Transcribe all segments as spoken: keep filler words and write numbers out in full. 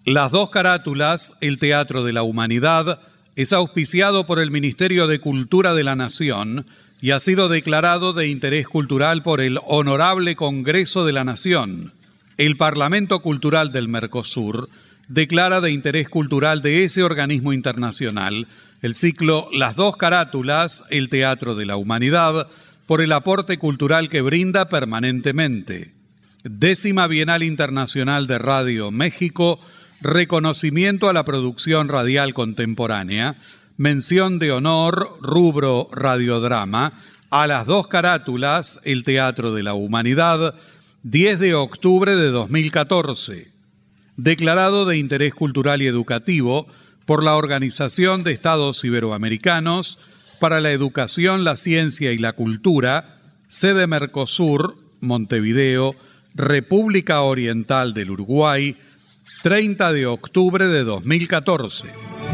Las dos carátulas, el Teatro de la Humanidad, es auspiciado por el Ministerio de Cultura de la Nación y ha sido declarado de interés cultural por el Honorable Congreso de la Nación. El Parlamento Cultural del Mercosur declara de interés cultural de ese organismo internacional el ciclo Las dos carátulas, el Teatro de la Humanidad, por el aporte cultural que brinda permanentemente. Décima Bienal Internacional de Radio México, reconocimiento a la producción radial contemporánea, mención de honor, rubro radiodrama, a las dos carátulas, el Teatro de la Humanidad, diez de octubre de dos mil catorce. Declarado de interés cultural y educativo por la Organización de Estados Iberoamericanos para la Educación, la Ciencia y la Cultura, sede Mercosur, Montevideo, República Oriental del Uruguay, treinta de octubre de dos mil catorce.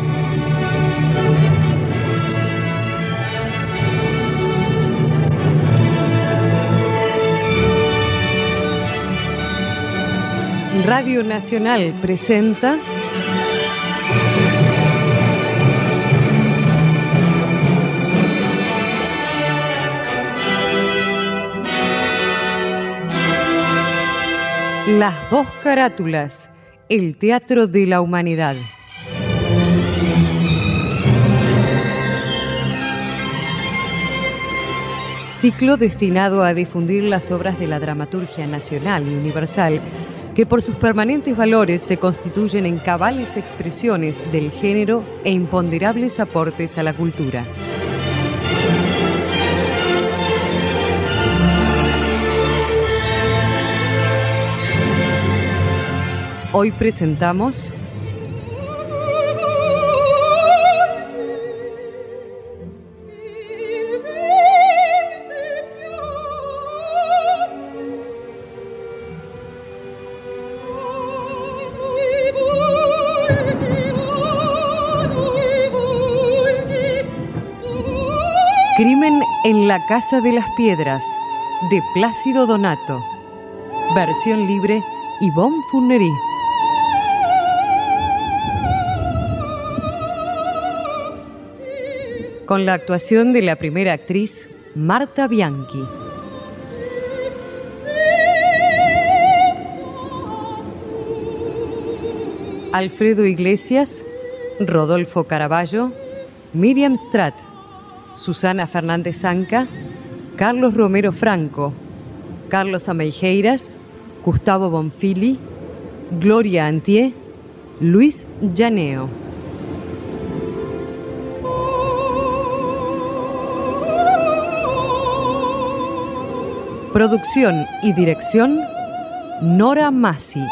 Radio Nacional presenta Las dos carátulas, el Teatro de la Humanidad. Ciclo destinado a difundir las obras de la dramaturgia nacional y universal que por sus permanentes valores se constituyen en cabales expresiones del género e imponderables aportes a la cultura. Hoy presentamos Crimen en la Casa de las Piedras, de Plácido Donato. Versión libre, Yvonne Furnery. Con la actuación de la primera actriz, Marta Bianchi. Alfredo Iglesias, Rodolfo Caraballo, Miriam Stratt, Susana Fernández Zanca, Carlos Romero Franco, Carlos Ameijeiras, Gustavo Bonfili, Gloria Antier, Luis Llaneo. Producción y dirección, Nora Massi.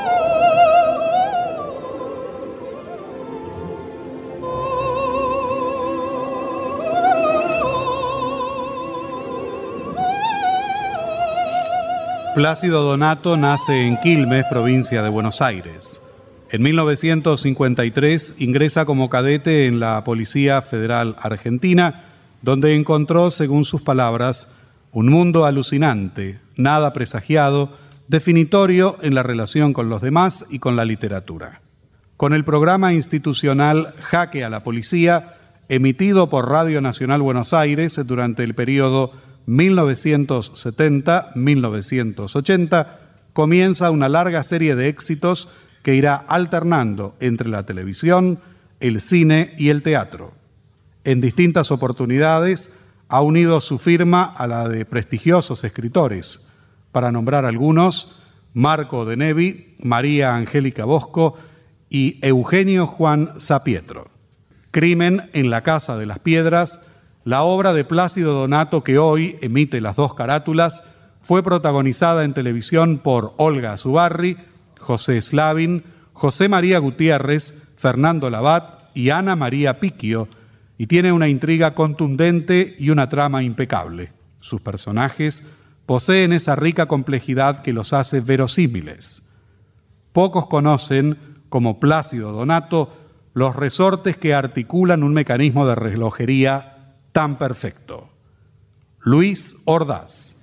Plácido Donato nace en Quilmes, provincia de Buenos Aires. En mil novecientos cincuenta y tres ingresa como cadete en la Policía Federal Argentina, donde encontró, según sus palabras, un mundo alucinante, nada presagiado, definitorio en la relación con los demás y con la literatura. Con el programa institucional Jaque a la Policía, emitido por Radio Nacional Buenos Aires durante el periodo mil novecientos setenta a mil novecientos ochenta, comienza una larga serie de éxitos que irá alternando entre la televisión, el cine y el teatro. En distintas oportunidades ha unido su firma a la de prestigiosos escritores, para nombrar algunos: Marco de Nevi, María Angélica Bosco y Eugenio Juan Sapietro. Crimen en la Casa de las Piedras, la obra de Plácido Donato que hoy emite Las dos carátulas, fue protagonizada en televisión por Olga Zubarry, José Slavin, José María Gutiérrez, Fernando Labat y Ana María Picchio, y tiene una intriga contundente y una trama impecable. Sus personajes poseen esa rica complejidad que los hace verosímiles. Pocos conocen, como Plácido Donato, los resortes que articulan un mecanismo de relojería tan perfecto. Luis Ordaz.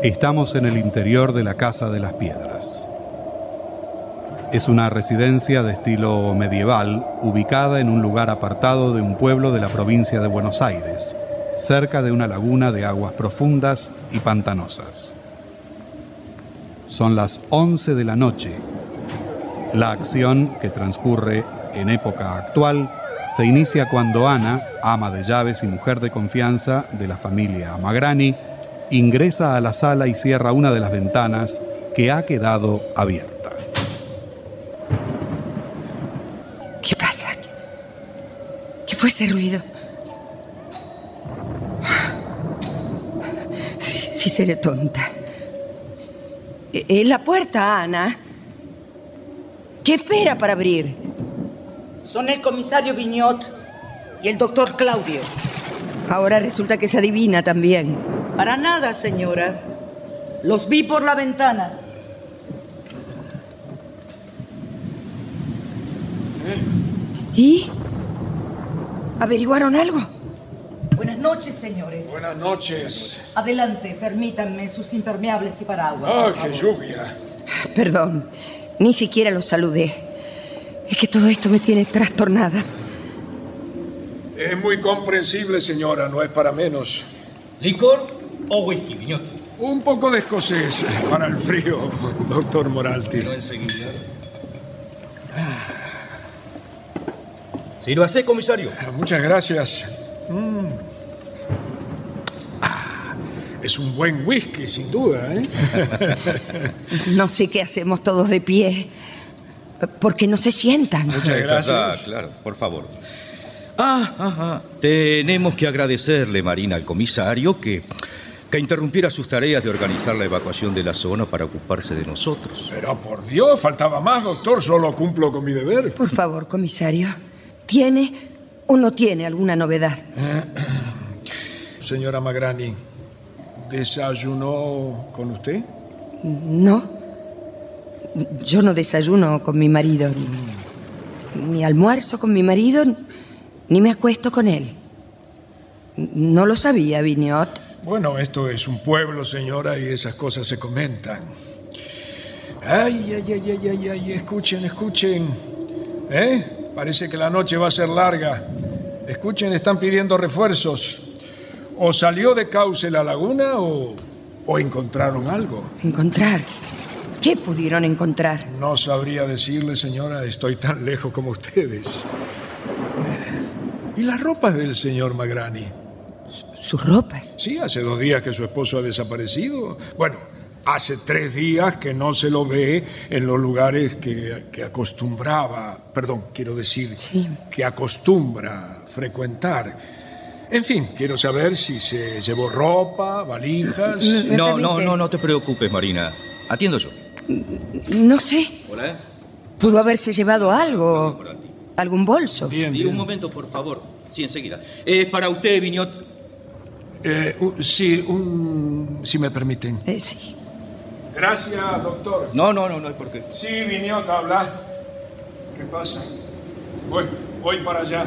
Estamos en el interior de la Casa de las Piedras. Es una residencia de estilo medieval, ubicada en un lugar apartado de un pueblo de la provincia de Buenos Aires, cerca de una laguna de aguas profundas y pantanosas. Son las once de la noche. La acción, que transcurre en época actual, se inicia cuando Ana, ama de llaves y mujer de confianza de la familia Magrani, ingresa a la sala y cierra una de las ventanas que ha quedado abierta. ¿Qué pasa? ¿Qué fue ese ruido? Si, si seré tonta. ¿En la puerta, Ana? ¿Qué espera para abrir? Son el comisario Viñot y el doctor Claudio. Ahora resulta que es adivina también. Para nada, señora. Los vi por la ventana. ¿Y? ¿Averiguaron algo? Buenas noches, señores. Buenas noches. Adelante, permítanme sus impermeables y paraguas. ¡Ah, qué lluvia! Perdón, ni siquiera los saludé. Es que todo esto me tiene trastornada. Es muy comprensible, señora, no es para menos. ¿Licor o whisky, Viñot? Un poco de escocés para el frío, doctor Moralti. No enseguida. Sírvase, comisario. Muchas gracias. Mm. Ah, es un buen whisky, sin duda, ¿eh? No sé qué hacemos todos de pie. Porque no se sientan. Muchas gracias. Ah, claro, por favor. Ah, ajá. Tenemos que agradecerle, Marina, al comisario que, que interrumpiera sus tareas de organizar la evacuación de la zona para ocuparse de nosotros. Pero por Dios, faltaba más, doctor. Solo cumplo con mi deber. Por favor, comisario. ¿Tiene o no tiene alguna novedad? Señora Magrani, ¿desayunó con usted? No. Yo no desayuno con mi marido. Ni, ni almuerzo con mi marido, ni me acuesto con él. No lo sabía, Viñot. Bueno, esto es un pueblo, señora, y esas cosas se comentan. Ay, ay, ay, ay, ay, ay, escuchen, escuchen. ¿Eh? Parece que la noche va a ser larga. Escuchen, están pidiendo refuerzos. ¿O salió de cauce la laguna o, o encontraron algo? ¿Encontrar? ¿Qué pudieron encontrar? No sabría decirle, señora, estoy tan lejos como ustedes. ¿Y las ropas del señor Magrani? ¿Sus ropas? Sí, hace dos días que su esposo ha desaparecido. Bueno, hace tres días que no se lo ve en los lugares que, que acostumbraba, perdón, quiero decir, sí. que acostumbra frecuentar. En fin, quiero saber si se llevó ropa, valijas... ¿Me No, no, permite? no, no te preocupes, Marina. Atiendo yo. No sé. Hola. Pudo haberse llevado algo. ¿Algún bolso? Bien, Y bien. un momento, por favor. Sí, enseguida. Eh, para usted, Viñot. Eh, un- sí, un... si me permiten. Eh, sí. Gracias, doctor. No, no, no, no es porque. Sí, Viñot, habla. ¿Qué pasa? Voy, voy para allá.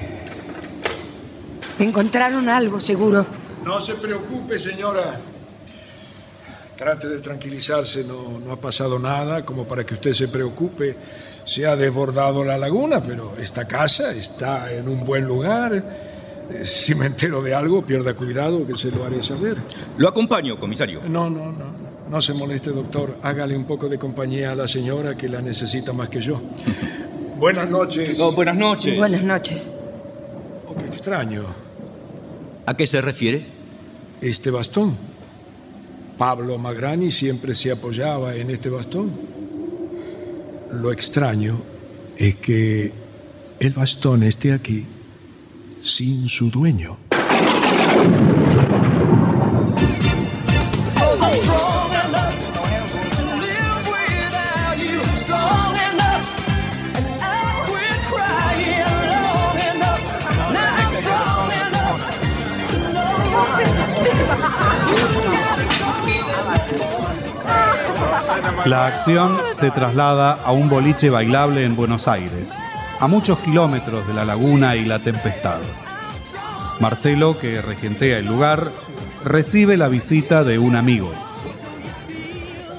Encontraron algo, seguro. No se preocupe, señora. Trate de tranquilizarse, no, no ha pasado nada como para que usted se preocupe. Se ha desbordado la laguna, pero esta casa está en un buen lugar. Eh, Si me entero de algo, pierda cuidado, que se lo haré saber. Lo acompaño, comisario. No, no, no. No se moleste, doctor. Hágale un poco de compañía a la señora, que la necesita más que yo. Buenas noches. No, buenas noches. Buenas noches. Oh, qué extraño. ¿A qué se refiere? Este bastón. Pablo Magrani siempre se apoyaba en este bastón. Lo extraño es que el bastón esté aquí sin su dueño. La acción se traslada a un boliche bailable en Buenos Aires, a muchos kilómetros de la laguna y la tempestad. Marcelo, que regentea el lugar, recibe la visita de un amigo,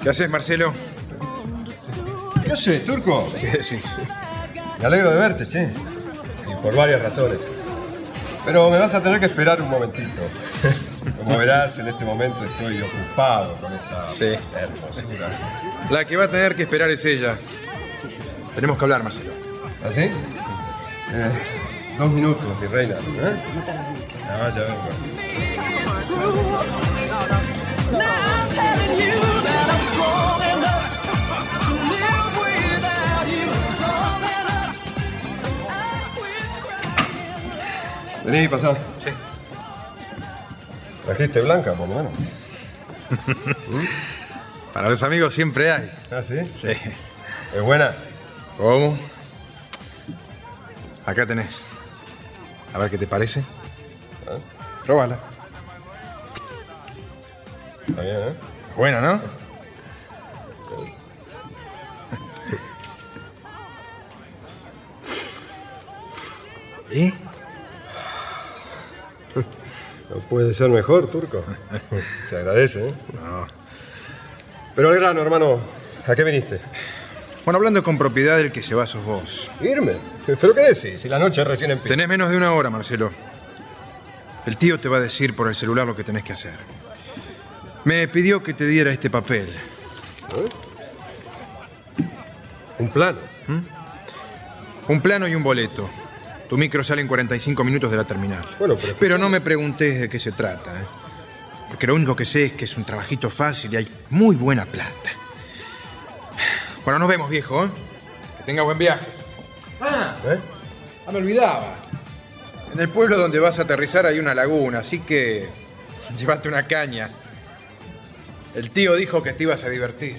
¿Qué haces, Marcelo? ¿Qué haces, Turco? ¿Qué decís? Me alegro de verte, che. Y por varias razones. Pero me vas a tener que esperar un momentito. Como verás, en este momento estoy ocupado con esta Sí. hermosura. La que va a tener que esperar es ella. Tenemos que hablar, Marcelo. ¿Así? Eh, dos minutos, mi reina. ¿Eh? Ah, ya vengo. Vení, pasá. Sí. ¿Trajiste blanca, por lo menos? Para los amigos siempre hay. ¿Ah, sí? Sí. ¿Es buena? ¿Cómo? Acá tenés. A ver qué te parece. ¿Ah? Próbala. Está bien, ¿eh? Buena, ¿no? ¿Y? No puede ser mejor, Turco. Se agradece, ¿eh? No. Pero al grano, hermano. ¿A qué viniste? Bueno, hablando con propiedad, el que se va sos vos. ¿Irme? ¿Pero qué decís? Si la noche recién empieza. Tenés menos de una hora, Marcelo. El tío te va a decir por el celular lo que tenés que hacer. Me pidió que te diera este papel. ¿Eh? ¿Un plano? Un plano y un boleto. Tu micro sale en cuarenta y cinco minutos de la terminal. Bueno, pero... Pero no me preguntes de qué se trata, ¿eh? Porque lo único que sé es que es un trabajito fácil y hay muy buena plata. Bueno, nos vemos, viejo, ¿eh? Que tenga buen viaje. Ah, ¿Eh? ah, me olvidaba. En el pueblo donde vas a aterrizar hay una laguna, así que llévate una caña. El tío dijo que te ibas a divertir.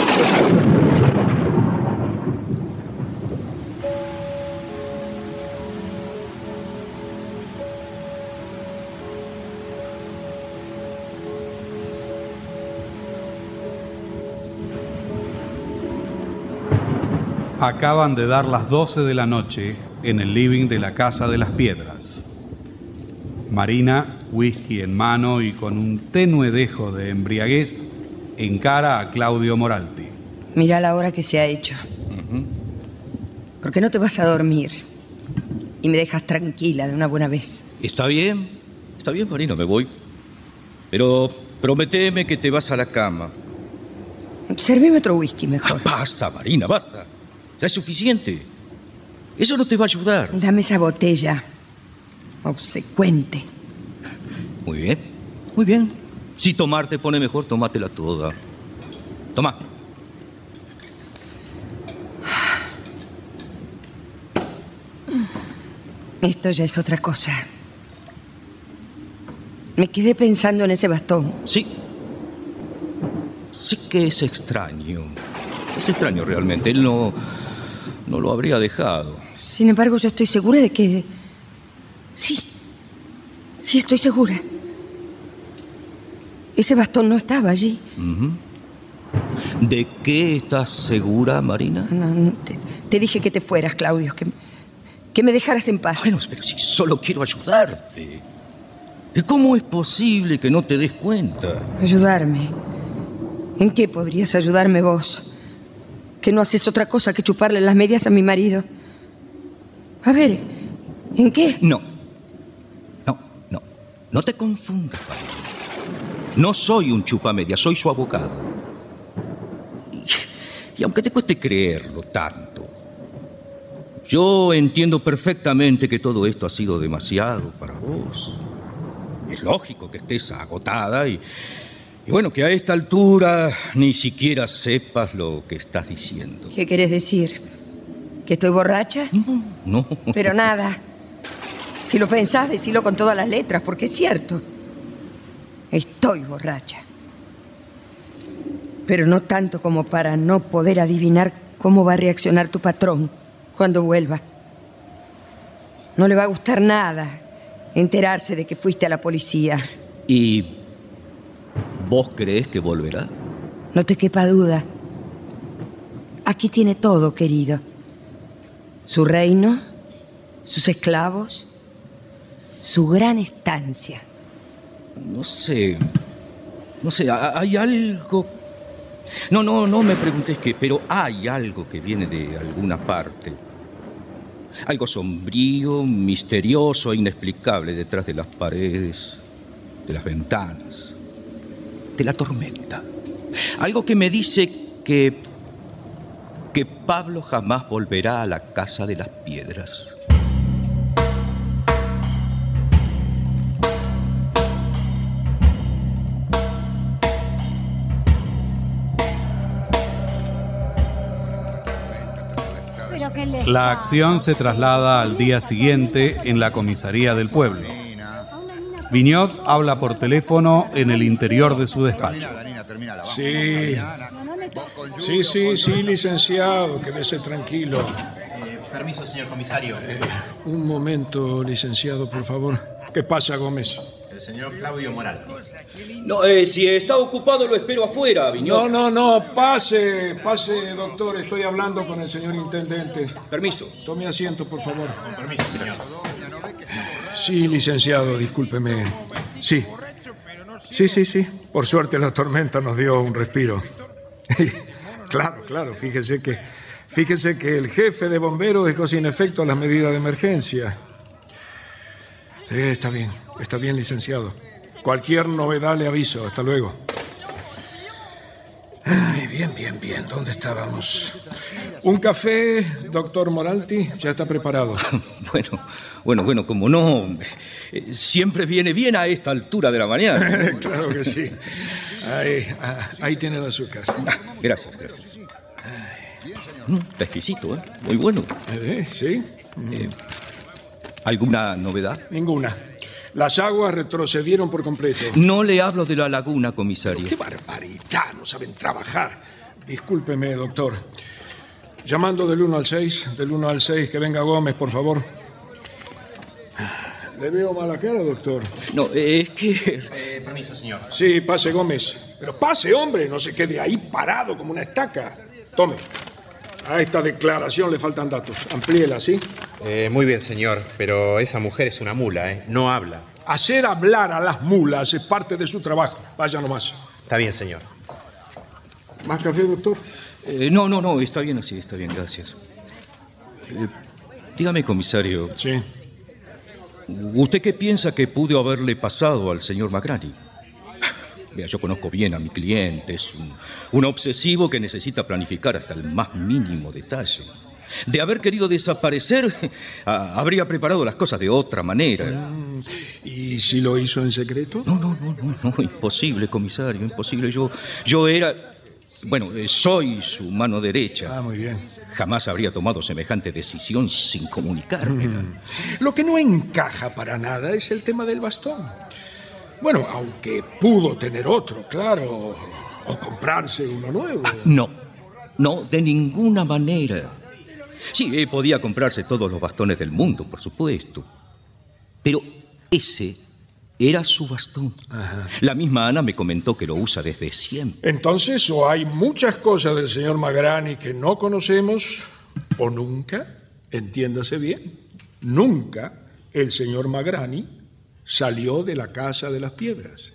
Acaban de dar las doce de la noche en el living de la Casa de las Piedras. Marina, whisky en mano y con un tenue dejo de embriaguez, encara a Claudio Moralti. Mira la hora que se ha hecho. Uh-huh. ¿Por qué no te vas a dormir? Y me dejas tranquila de una buena vez. Está bien, está bien, Marina, me voy. Pero prométeme que te vas a la cama. Servime otro whisky mejor. Ah, basta, Marina, basta. Ya es suficiente. Eso no te va a ayudar. Dame esa botella. Obsecuente. Muy bien, muy bien. Si tomar te pone mejor, tómatela toda. Toma. Esto ya es otra cosa. Me quedé pensando en ese bastón. Sí. Sí que es extraño. Es extraño realmente. Él no, no lo habría dejado. Sin embargo, yo estoy segura de que... Sí. Sí, estoy segura. Ese bastón no estaba allí. Uh-huh. ¿De qué estás segura, Marina? No, no, te, te dije que te fueras, Claudio, que, que me dejaras en paz. Bueno, pero si solo quiero ayudarte. ¿Cómo es posible que no te des cuenta? Ayudarme. ¿En qué podrías ayudarme vos? Que no haces otra cosa que chuparle las medias a mi marido. A ver, ¿en qué? No. No, no. No te confundas, Marina. No soy un chupamedias, soy su abogado. Y, y aunque te cueste creerlo tanto, yo entiendo perfectamente que todo esto ha sido demasiado para vos. Es lógico que estés agotada y, y bueno, que a esta altura ni siquiera sepas lo que estás diciendo. ¿Qué querés decir? ¿Que estoy borracha? No, no. Pero nada. Si lo pensás, decilo con todas las letras, porque es cierto. Estoy borracha. Pero no tanto como para no poder adivinar cómo va a reaccionar tu patrón cuando vuelva. No le va a gustar nada enterarse de que fuiste a la policía. ¿Y vos crees que volverá? No te quepa duda. Aquí tiene todo, querido. Su reino, sus esclavos, su gran estancia. No sé, no sé, hay algo, No, no, no me preguntes qué, pero hay algo que viene de alguna parte. Algo sombrío, misterioso e inexplicable detrás de las paredes, de las ventanas, de la tormenta. Algo que me dice que, que Pablo jamás volverá a la casa de las piedras. La acción se traslada al día siguiente en la comisaría del pueblo. Viñot habla por teléfono en el interior de su despacho. Sí, sí, sí, sí, licenciado, quédese tranquilo. Eh, permiso, señor comisario. Eh, un momento, licenciado, por favor. ¿Qué pasa, Gómez? El señor Claudio Moral. No, eh, si está ocupado lo espero afuera, Viñot. No, no, no, pase, pase, doctor. Estoy hablando con el señor intendente. Permiso. Tome asiento, por favor. Con permiso, señor. Sí, licenciado, discúlpeme. Sí. Sí, sí, sí. Por suerte la tormenta nos dio un respiro. Claro, claro, fíjese que, fíjese que el jefe de bomberos dejó sin efecto las medidas de emergencia. Sí, está bien, está bien, licenciado. Cualquier novedad le aviso. Hasta luego. Ay, bien, bien, bien. ¿Dónde estábamos? Un café, doctor Moralti, ya está preparado. Bueno, bueno, bueno, como no, eh, siempre viene bien a esta altura de la mañana. Claro que sí. Ahí, ah, ahí tiene el azúcar. Ah, gracias, gracias. Mm, está exquisito, ¿eh? Muy bueno. ¿Eh? ¿Sí? Eh, ¿Alguna novedad? Ninguna. Las aguas retrocedieron por completo. No le hablo de la laguna, comisario. ¡Qué barbaridad! No saben trabajar. Discúlpeme, doctor. Llamando del uno al seis, del uno al seis, que venga Gómez, por favor. ¿Le veo mala cara, doctor? No, es que... Eh, permiso, señor. Sí, pase, Gómez. Pero pase, hombre, no se quede ahí parado como una estaca. Tome. A esta declaración le faltan datos. Amplíela, ¿sí? Eh, muy bien, señor, pero esa mujer es una mula, ¿eh? No habla. Hacer hablar a las mulas es parte de su trabajo. Vaya nomás. Está bien, señor. ¿Más café, doctor? Eh, no, no, no, está bien así, está bien, gracias. Eh, dígame, comisario. Sí. ¿Usted qué piensa que pudo haberle pasado al señor Magrani? Vea, yo conozco bien a mi cliente, es un, un obsesivo que necesita planificar hasta el más mínimo detalle. De haber querido desaparecer, a, habría preparado las cosas de otra manera. Mm, ¿y si lo hizo en secreto? No, no, no, no, no, imposible, comisario, imposible. Yo, yo era, bueno, eh, soy su mano derecha. Ah, muy bien. Jamás habría tomado semejante decisión sin comunicármela. Mm. Lo que no encaja para nada es el tema del bastón. Bueno, aunque pudo tener otro, claro, o comprarse uno nuevo. Ah, no, no, de ninguna manera. Sí, eh, podía comprarse todos los bastones del mundo, por supuesto. Pero ese era su bastón. Ajá. La misma Ana me comentó que lo usa desde siempre. Entonces, o hay muchas cosas del señor Magrani que no conocemos, o nunca, entiéndase bien, nunca el señor Magrani salió de la Casa de las Piedras.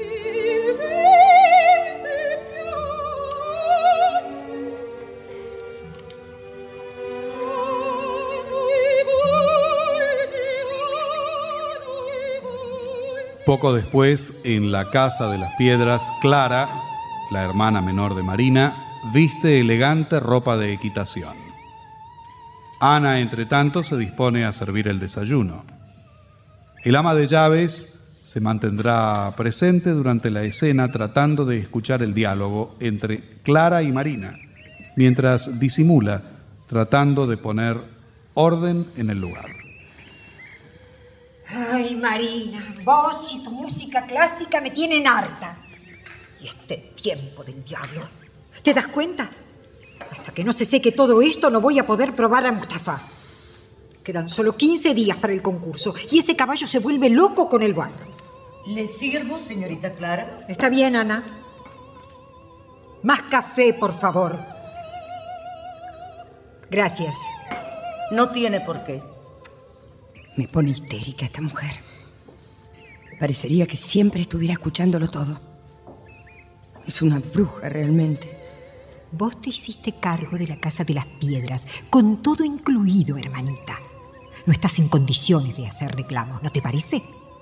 Poco después, en la Casa de las Piedras, Clara, la hermana menor de Marina, viste elegante ropa de equitación. Ana, entre tanto, se dispone a servir el desayuno. El ama de llaves se mantendrá presente durante la escena tratando de escuchar el diálogo entre Clara y Marina, mientras disimula tratando de poner orden en el lugar. Ay, Marina, vos y tu música clásica me tienen harta. Y este tiempo del diablo. ¿Te das cuenta? Hasta que no se seque todo esto no voy a poder probar a Mustafa. Quedan solo quince días para el concurso y ese caballo se vuelve loco con el barro. ¿Le sirvo, señorita Clara? Está bien, Ana. Más café, por favor. Gracias. No tiene por qué. Me pone histérica esta mujer. Parecería que siempre estuviera escuchándolo todo. Es una bruja realmente. Vos te hiciste cargo de la Casa de las Piedras, con todo incluido, hermanita. No estás en condiciones de hacer reclamos, ¿no te parece?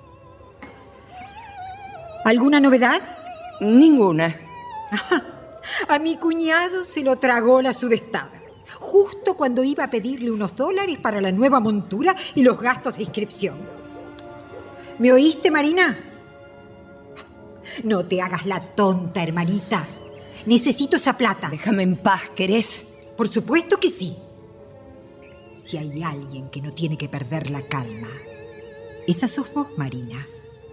¿Alguna novedad? Ninguna. A mi cuñado se lo tragó la sudestada, justo cuando iba a pedirle unos dólares para la nueva montura y los gastos de inscripción. ¿Me oíste, Marina? No te hagas la tonta, hermanita. Necesito esa plata. Déjame en paz, ¿querés? Por supuesto que sí. Si hay alguien que no tiene que perder la calma, esa sos vos, Marina.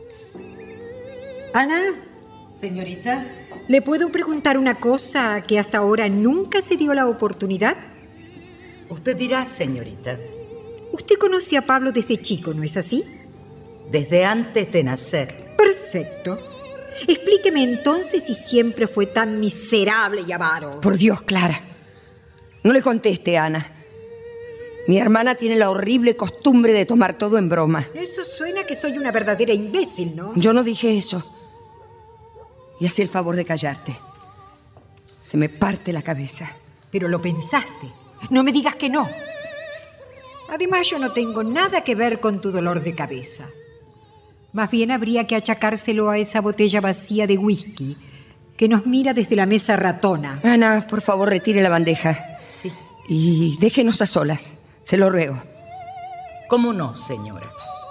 Ana. Señorita. ¿Le puedo preguntar una cosa que hasta ahora nunca se dio la oportunidad? Usted dirá, señorita. Usted conoce a Pablo desde chico, ¿no es así? Desde antes de nacer. Perfecto. Explíqueme entonces si siempre fue tan miserable y avaro. Por Dios, Clara. No le conteste, Ana. Mi hermana tiene la horrible costumbre de tomar todo en broma. Eso suena que soy una verdadera imbécil, ¿no? Yo no dije eso. Y haz el favor de callarte. Se me parte la cabeza. Pero lo pensaste. No me digas que no. Además, yo no tengo nada que ver con tu dolor de cabeza. Más bien habría que achacárselo a esa botella vacía de whisky que nos mira desde la mesa ratona. Ana, por favor, retire la bandeja. Sí. Y déjenos a solas. Se lo ruego. ¿Cómo no, señora?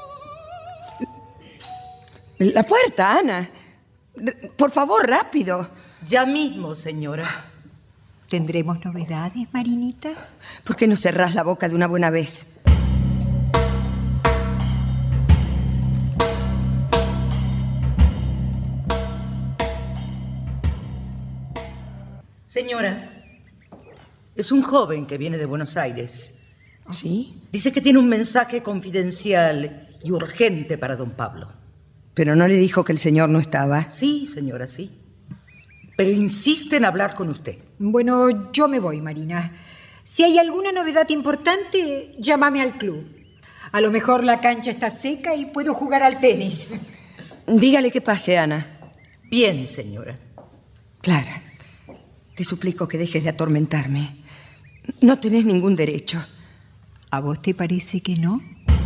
La puerta, Ana. Por favor, rápido. Ya mismo, señora. ¿Tendremos novedades, Marinita? ¿Por qué no cerrás la boca de una buena vez? Señora, es un joven que viene de Buenos Aires. ¿Sí? Dice que tiene un mensaje confidencial y urgente para don Pablo. ¿Pero no le dijo que el señor no estaba? Sí, señora, sí. Pero insiste en hablar con usted. Bueno, yo me voy, Marina. Si hay alguna novedad importante, llámame al club. A lo mejor la cancha está seca y puedo jugar al tenis. Dígale que pase, Ana. Bien, señora. Clara, te suplico que dejes de atormentarme. No tenés ningún derecho. ¿A vos te parece que no?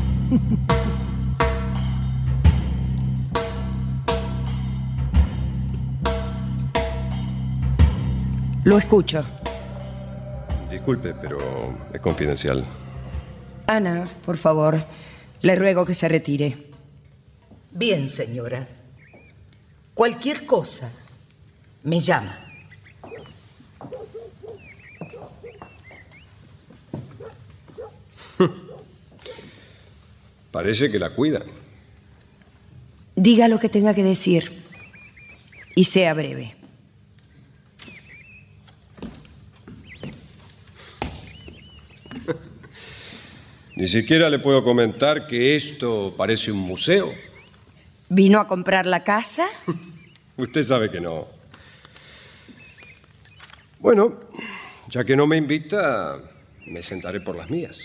Lo escucho. Disculpe, pero es confidencial. Ana, por favor, le ruego que se retire. Bien, señora. Cualquier cosa, me llama. Parece que la cuidan. Diga lo que tenga que decir y sea breve. Ni siquiera le puedo comentar que esto parece un museo. ¿Vino a comprar la casa? Usted sabe que no. Bueno, ya que no me invita, me sentaré por las mías.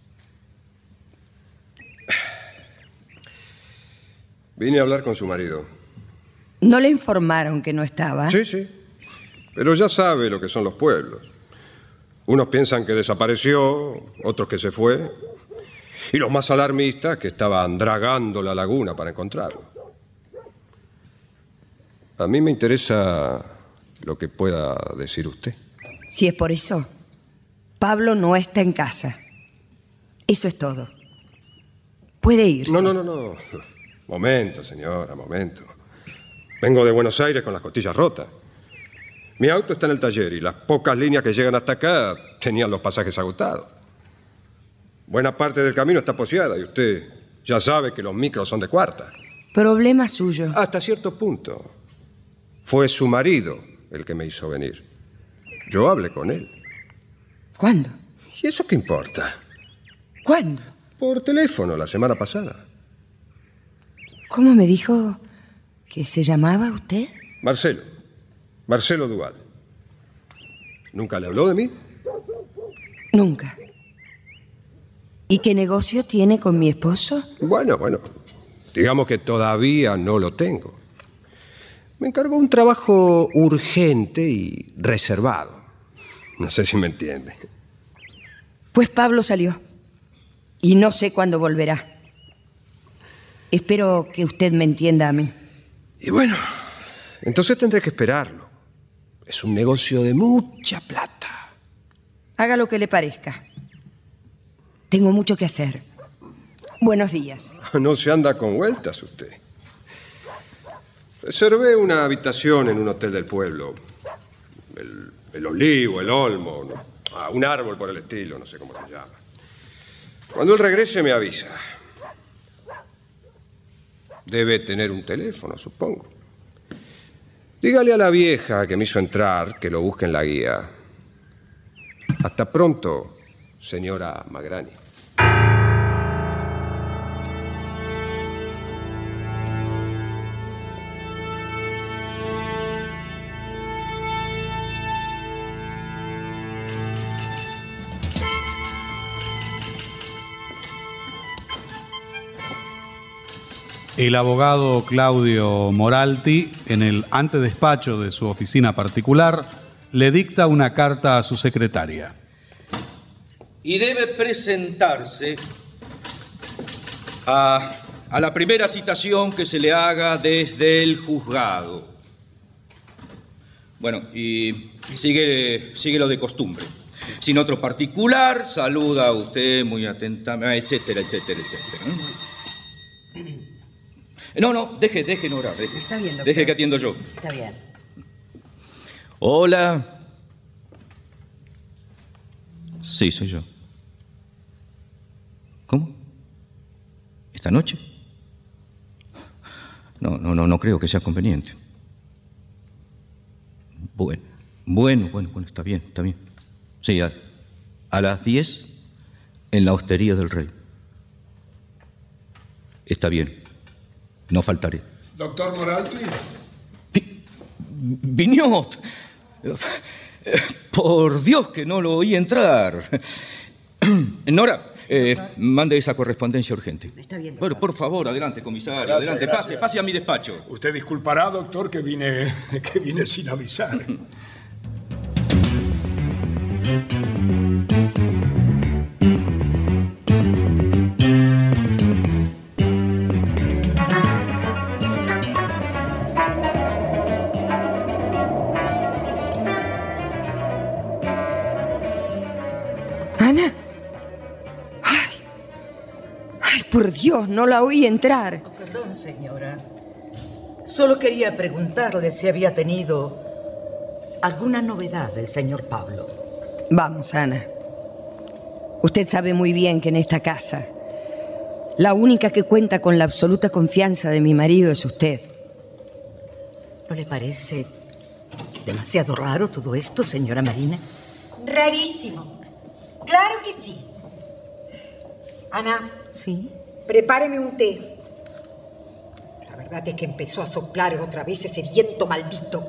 Vine a hablar con su marido. ¿No le informaron que no estaba? Sí, sí. Pero ya sabe lo que son los pueblos. Unos piensan que desapareció, otros que se fue, y los más alarmistas que estaban dragando la laguna para encontrarlo. A mí me interesa lo que pueda decir usted. Si es por eso, Pablo no está en casa. Eso es todo. Puede irse. No, no, no, no. Momento, señora, momento. Vengo de Buenos Aires con las costillas rotas. Mi auto está en el taller y las pocas líneas que llegan hasta acá tenían los pasajes agotados. Buena parte del camino está poseada y usted ya sabe que los micros son de cuarta. Problema suyo. Hasta cierto punto. Fue su marido el que me hizo venir. Yo hablé con él. ¿Cuándo? ¿Y eso qué importa? ¿Cuándo? Por teléfono, la semana pasada. ¿Cómo me dijo que se llamaba usted? Marcelo. Marcelo Duval. ¿Nunca le habló de mí? Nunca. ¿Y qué negocio tiene con mi esposo? Bueno, bueno. Digamos que todavía no lo tengo. Me encargó un trabajo urgente y reservado. No sé si me entiende. Pues Pablo salió. Y no sé cuándo volverá. Espero que usted me entienda a mí. Y bueno, entonces tendré que esperarlo. Es un negocio de mucha plata. Haga lo que le parezca. Tengo mucho que hacer. Buenos días. No se anda con vueltas usted. Reservé una habitación en un hotel del pueblo. El, el Olivo, el Olmo, ¿no? Ah, un árbol por el estilo, no sé cómo se llama. Cuando él regrese me avisa. Debe tener un teléfono, supongo. Dígale a la vieja que me hizo entrar que lo busque en la guía. Hasta pronto, señora Magrani. El abogado Claudio Moralti, en el antedespacho de su oficina particular, le dicta una carta a su secretaria. Y debe presentarse a, a la primera citación que se le haga desde el juzgado. Bueno, y sigue, sigue lo de costumbre. Sin otro particular, saluda a usted muy atentamente, etcétera, etcétera, etcétera. No, no, deje, deje, Nora, deje. Está bien, doctor. Deje que atiendo yo. Está bien. Hola. Sí, soy yo. ¿Cómo? ¿Esta noche? No, no, no, no creo que sea conveniente. Bueno, bueno, bueno, bueno, está bien, está bien. Sí, a, a las diez en la hostería del Rey. Está bien. No faltaré. Doctor Moralti. Viñot. Por Dios que no lo oí entrar. Nora, eh, mande esa correspondencia urgente. Está bien, bueno, por favor, adelante, comisario. Gracias, adelante, gracias. pase, pase a mi despacho. Usted disculpará, doctor, que vine, que vine sin avisar. ¿Ana? Ay, ay, por Dios, no la oí entrar. Oh, perdón, señora. Solo quería preguntarle si había tenido alguna novedad del señor Pablo. Vamos, Ana. Usted sabe muy bien que en esta casa la única que cuenta con la absoluta confianza de mi marido es usted. ¿No le parece demasiado raro todo esto, señora Marina? Rarísimo. Claro que sí. Ana. Sí. Prepáreme un té. La verdad es que empezó a soplar otra vez ese viento maldito.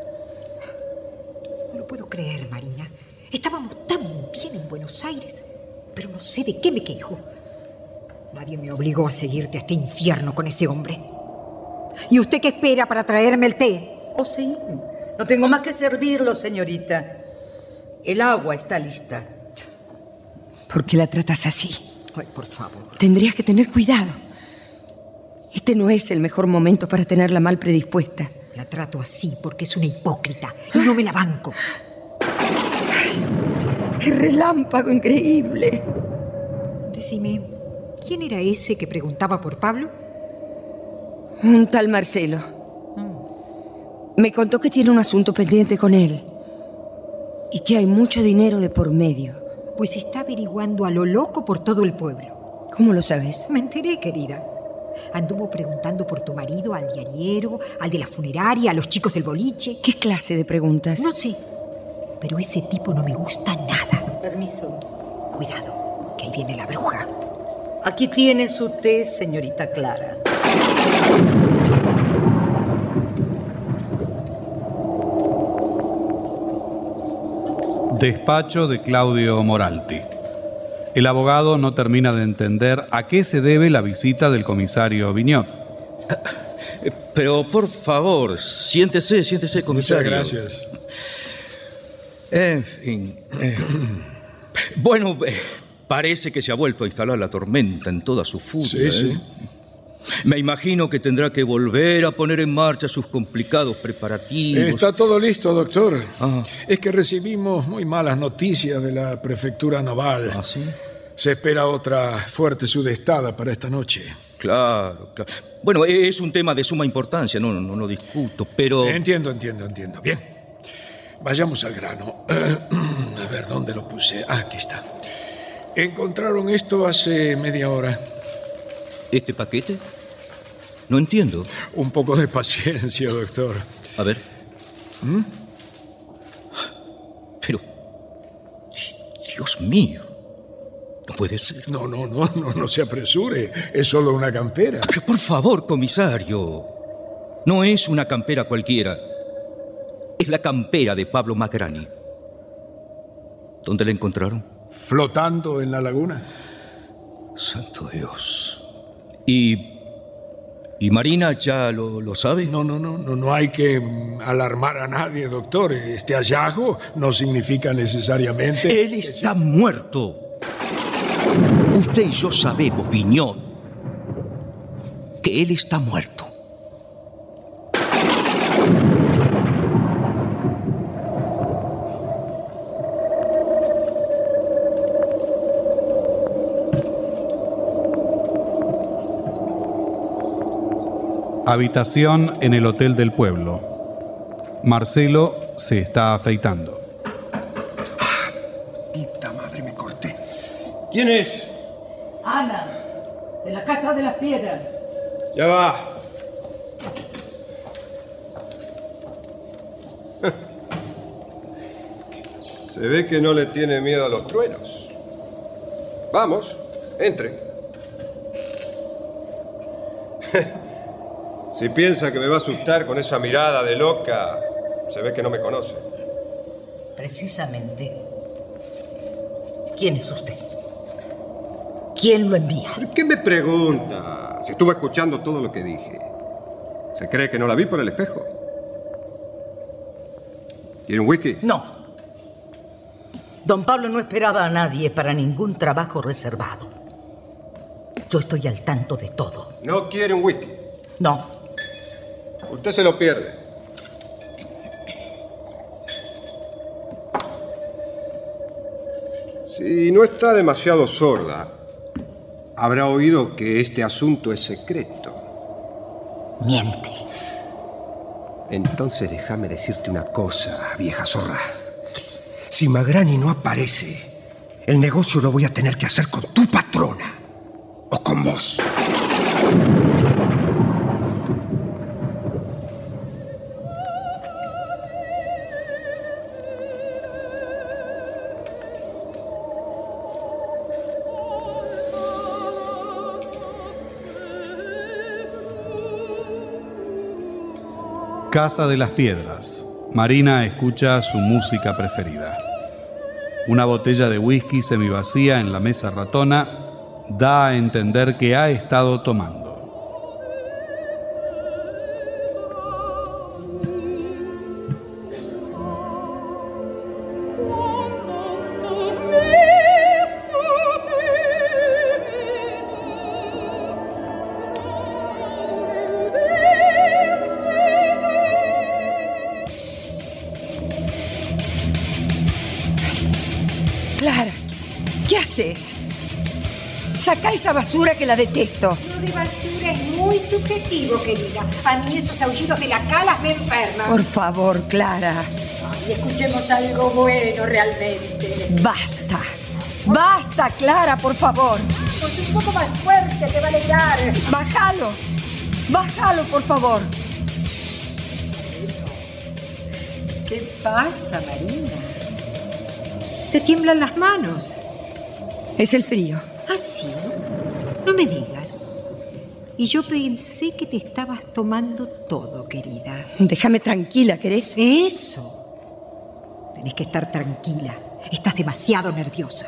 No lo puedo creer, Marina. Estábamos tan bien en Buenos Aires, pero no sé de qué me quejo. Nadie me obligó a seguirte a este infierno con ese hombre. ¿Y usted qué espera para traerme el té? Oh, sí. No tengo más que servirlo, señorita. El agua está lista. ¿Por qué la tratas así? Ay, por favor. Tendrías que tener cuidado. Este no es el mejor momento para tenerla mal predispuesta. La trato así porque es una hipócrita y no me la banco. Ay, ¡qué relámpago increíble! Decime, ¿quién era ese que preguntaba por Pablo? Un tal Marcelo. Mm. Me contó que tiene un asunto pendiente con él y que hay mucho dinero de por medio. Pues está averiguando a lo loco por todo el pueblo. ¿Cómo lo sabes? Me enteré, querida. Anduvo preguntando por tu marido al diariero, al de la funeraria, a los chicos del boliche. ¿Qué clase de preguntas? No sé, pero ese tipo no me gusta nada. Permiso. Cuidado, que ahí viene la bruja. Aquí tiene su té, señorita Clara. Despacho de Claudio Moralti. El abogado no termina de entender a qué se debe la visita del comisario Viñot. Pero, por favor, siéntese, siéntese, comisario. Muchas gracias. En fin. Eh, bueno, eh, parece que se ha vuelto a instalar la tormenta en toda su furia. Sí, ¿eh? sí. Me imagino que tendrá que volver a poner en marcha sus complicados preparativos. Está todo listo, doctor. Ah. Es que recibimos muy malas noticias de la prefectura naval. ¿Ah, sí? Se espera otra fuerte sudestada para esta noche. Claro, claro. Bueno, es un tema de suma importancia, no, no, no lo discuto, pero... Entiendo, entiendo, entiendo. Bien, vayamos al grano. A ver, ¿dónde lo puse? Ah, aquí está. Encontraron esto hace media hora. ¿Este paquete? No entiendo. Un poco de paciencia, doctor. A ver. ¿Mm? Pero... Dios mío. No puede ser. No, no, no, no, no se apresure. Es solo una campera. Pero por favor, comisario. No es una campera cualquiera. Es la campera de Pablo Magrani. ¿Dónde la encontraron? ¿Flotando en la laguna? Santo Dios. ¿Y, y Marina ya lo, lo sabe? No, no, no, no, no hay que alarmar a nadie, doctor. Este hallazgo no significa necesariamente... Él está muerto. Usted y yo sabemos, Viñón, que él está muerto. Habitación en el Hotel del Pueblo. Marcelo se está afeitando. Puta madre, me corté. ¿Quién es? Ana, de la Casa de las Piedras. Ya va. Se ve que no le tiene miedo a los truenos. Vamos, entre. Si piensa que me va a asustar con esa mirada de loca, se ve que no me conoce. Precisamente. ¿Quién es usted? ¿Quién lo envía? ¿Por qué me pregunta? Si estuvo escuchando todo lo que dije. ¿Se cree que no la vi por el espejo? ¿Quiere un whisky? No. Don Pablo no esperaba a nadie para ningún trabajo reservado. Yo estoy al tanto de todo. ¿No quiere un whisky? No. Usted se lo pierde. Si no está demasiado sorda, habrá oído que este asunto es secreto. Miente. Entonces déjame decirte una cosa, vieja zorra. Si Magrani no aparece, el negocio lo voy a tener que hacer con tu patrona o con vos. Casa de las Piedras. Marina escucha su música preferida. Una botella de whisky semivacía en la mesa ratona da a entender que ha estado tomando. Clara, ¿qué haces? Saca esa basura que la detesto. Lo de basura es muy subjetivo, querida. A mí esos aullidos de la calas me enferman. Por favor, Clara. Ay, escuchemos algo bueno realmente. Basta. Basta, Clara, por favor. Pues un poco más fuerte, te va a alegrar. Bájalo. Bájalo, por favor. ¿Qué pasa, Marina? Te tiemblan las manos. Es el frío. ¿Ah, sí? No me digas. Y yo pensé que te estabas tomando todo, querida. Déjame tranquila, ¿querés? Eso. Tenés que estar tranquila. Estás demasiado nerviosa.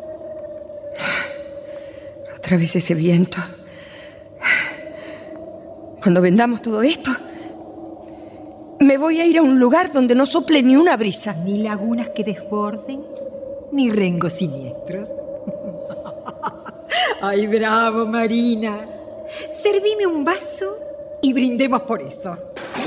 Otra vez ese viento. Cuando vendamos todo esto, Me voy a ir a un lugar donde no sople ni una brisa. Ni lagunas que desborden, ni rengos siniestros. ¡Ay, bravo, Marina! Servime un vaso y brindemos por eso.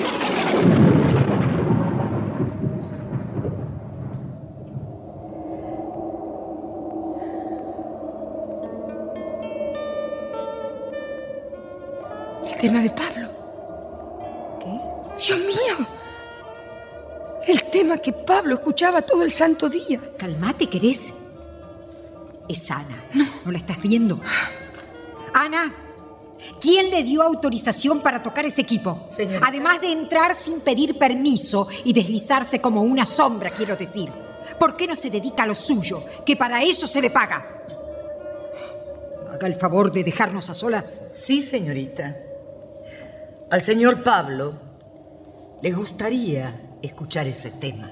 El tema de Pablo. ¿Qué? ¡Dios mío! El tema que Pablo escuchaba todo el santo día. Calmate, ¿querés? Es Ana. No. ¿No la estás viendo? Ana, ¿quién le dio autorización para tocar ese equipo? Señorita. Además de entrar sin pedir permiso y deslizarse como una sombra, quiero decir. ¿Por qué no se dedica a lo suyo? Que para eso se le paga. Haga el favor de dejarnos a solas. Sí, señorita. Al señor Pablo le gustaría escuchar ese tema.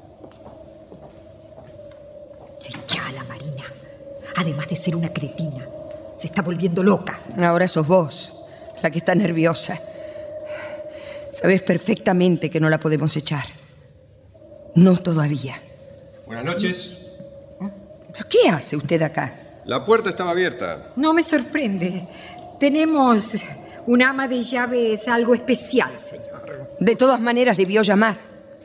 Echala, Marina. Además de ser una cretina, se está volviendo loca. Ahora sos vos la que está nerviosa. Sabés perfectamente que no la podemos echar. No todavía. Buenas noches. ¿Pero qué hace usted acá? La puerta estaba abierta. No me sorprende. Tenemos una ama de llaves algo especial, señor. De todas maneras debió llamar.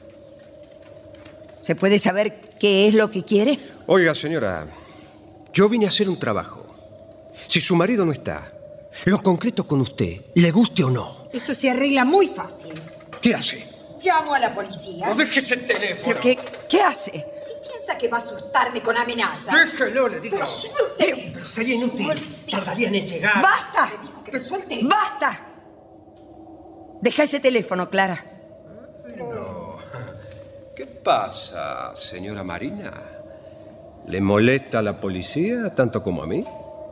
¿Se puede saber qué es lo que quiere? Oiga, señora, yo vine a hacer un trabajo. Si su marido no está, lo concreto con usted, le guste o no. Esto se arregla muy fácil. ¿Qué hace? Llamo a la policía. No deje ese teléfono. ¿Pero qué, qué hace? Si piensa que va a asustarme con amenazas. Déjelo, le digo. Pero suélteme. Pero sería inútil. Tardarían en llegar. ¡Basta! Le digo que me suelte. ¡Basta! Deja ese teléfono, Clara. ¿Qué pasa, señora Marina? ¿Le molesta a la policía tanto como a mí?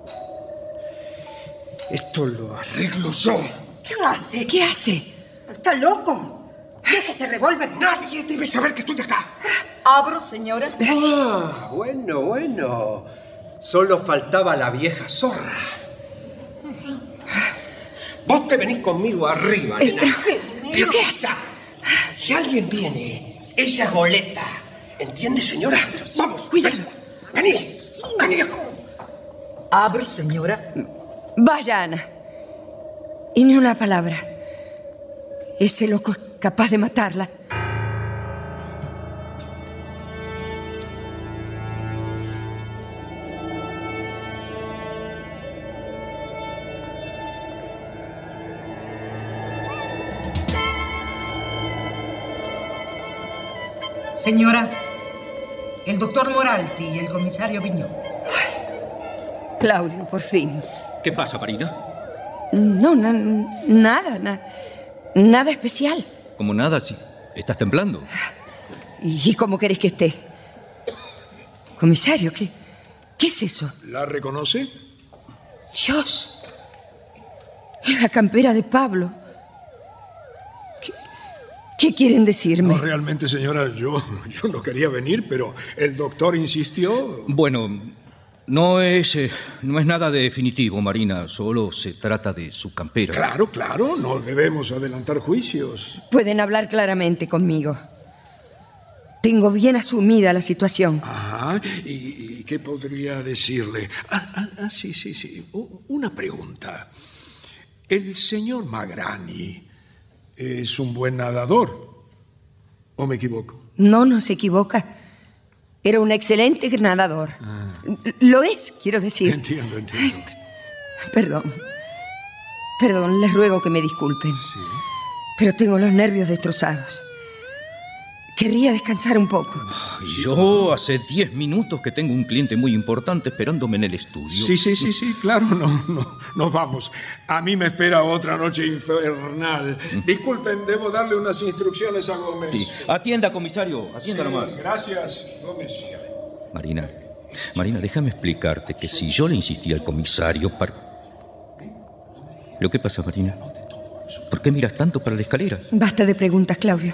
Esto lo arreglo yo. ¿Qué hace? ¿Qué hace? ¿Está loco? Deje ese revólver. Nadie debe saber que estoy acá. ¿Abro, señora? Ah, bueno, bueno. Solo faltaba la vieja zorra. Vos te venís conmigo arriba, nena. ¿Pero qué hace? Si alguien viene, ella es boleta. ¿Entiende, señora? Vamos, Cuidado. Vení, vení. ¿Abro, señora? Vaya, Ana. Y ni una palabra. Ese loco es capaz de matarla. Señora, el doctor Moralti y el comisario Viñó. Claudio, por fin. ¿Qué pasa, Marina? No, na- nada, na- nada especial. Como nada, sí. ¿Estás temblando? ¿Y cómo querés que esté? Comisario, ¿qué, qué es eso? ¿La reconoce? Dios. Es la campera de Pablo. ¿Qué, qué quieren decirme? No, realmente, señora, yo, yo no quería venir, pero el doctor insistió. Bueno, no es, eh, no es nada de definitivo, Marina. Solo se trata de su campera. Claro, claro, no debemos adelantar juicios. Pueden hablar claramente conmigo. Tengo bien asumida la situación. Ajá, ¿y, y qué podría decirle? Ah, ah, ah, sí, sí, sí. U- Una pregunta. ¿El señor Magrani es un buen nadador? ¿O me equivoco? No, no se equivoca. Era un excelente nadador. Lo es, quiero decir. Entiendo, entiendo. Perdón. Perdón, les ruego que me disculpen. Sí. Pero tengo los nervios destrozados. Querría descansar un poco. Yo hace diez minutos que tengo un cliente muy importante esperándome en el estudio. Sí, sí, sí, sí, claro, no, no, nos vamos. A mí me espera otra noche infernal. Disculpen, debo darle unas instrucciones a Gómez. Sí. Atienda, comisario, atienda Sí, nomás. gracias, Gómez. Marina, Marina, déjame explicarte que si yo le insistí al comisario para... ¿Lo que pasa, Marina? ¿Por qué miras tanto para la escalera? Basta de preguntas, Claudio.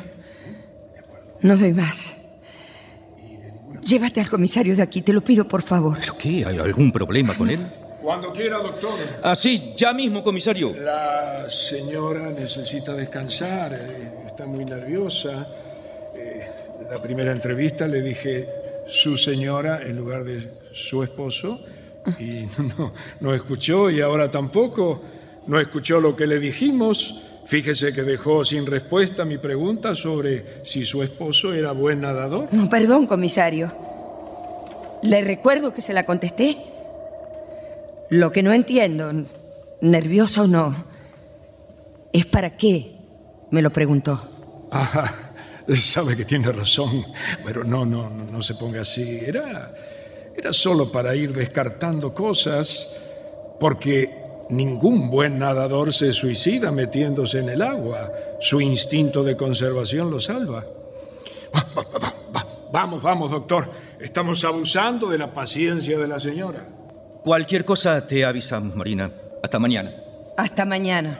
No doy más. Llévate al comisario de aquí, te lo pido por favor. ¿Pero qué? ¿Hay algún problema con él? Cuando quiera, doctor. Así, ya mismo, comisario. La señora necesita descansar, eh, está muy nerviosa. Eh, la primera entrevista le dije su señora en lugar de su esposo y no, no escuchó, y ahora tampoco. No escuchó lo que le dijimos. Fíjese que dejó sin respuesta mi pregunta sobre si su esposo era buen nadador. No, perdón, comisario. Le recuerdo que se la contesté. Lo que no entiendo, nerviosa o no, es para qué me lo preguntó. Ah, sabe que tiene razón, pero no, no, no se ponga así. Era, era solo para ir descartando cosas, porque ningún buen nadador se suicida metiéndose en el agua. Su instinto de conservación lo salva. Va, va, va, va. Vamos, vamos, doctor. Estamos abusando de la paciencia de la señora. Cualquier cosa te avisamos, Marina. Hasta mañana. Hasta mañana.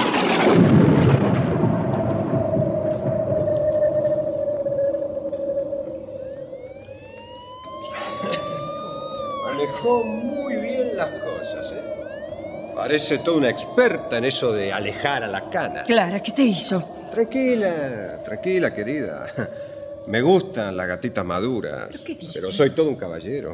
Manejó muy bien las cosas, ¿eh? Parece toda una experta en eso de alejar a la cana. Clara, ¿qué te hizo? Tranquila, tranquila, querida. Me gustan las gatitas maduras, ¿Pero qué dice? pero soy todo un caballero.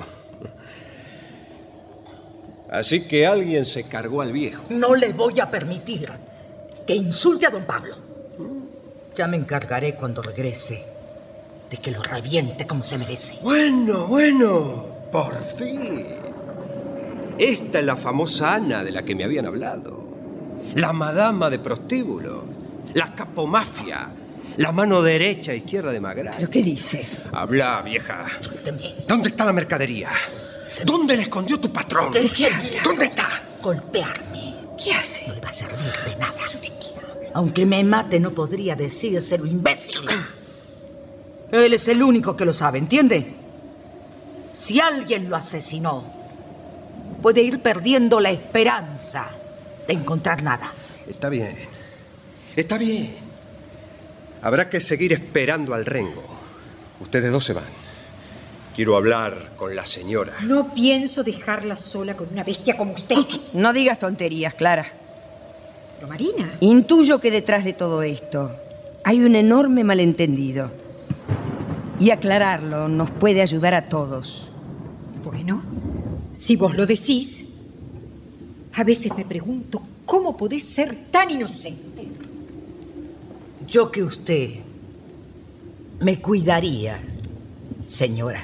Así que alguien se cargó al viejo. No le voy a permitir que insulte a don Pablo. Ya me encargaré cuando regrese de que lo reviente como se merece. Bueno, bueno, por fin. Esta es la famosa Ana de la que me habían hablado. La madama de prostíbulo, la capomafia, la mano derecha e izquierda de Magrán. ¿Pero qué dice? Habla, vieja. Suélteme. ¿Dónde está la mercadería? ¿Dónde la escondió tu patrón? Déjeme. ¿Dónde está? Golpearme. ¿Qué hace? No le va a servir de nada. Aunque me mate, no podría decírselo, imbécil. Él es el único que lo sabe, ¿entiende? Si alguien lo asesinó, puede ir perdiendo la esperanza de encontrar nada. Está bien. Está bien. Habrá que seguir esperando al Rengo. Ustedes dos se van. Quiero hablar con la señora. No pienso dejarla sola con una bestia como usted. No digas tonterías, Clara. Pero Marina... Intuyo que detrás de todo esto hay un enorme malentendido. Y aclararlo nos puede ayudar a todos. Bueno, si vos lo decís, a veces me pregunto cómo podés ser tan inocente. Yo que usted me cuidaría, señora.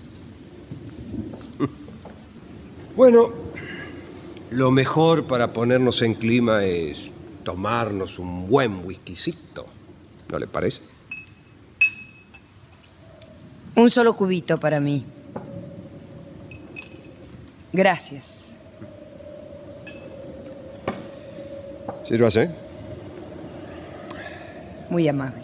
Bueno, lo mejor para ponernos en clima es tomarnos un buen whiskycito. ¿No le parece? Un solo cubito para mí. Gracias. Sírvase. Muy amable.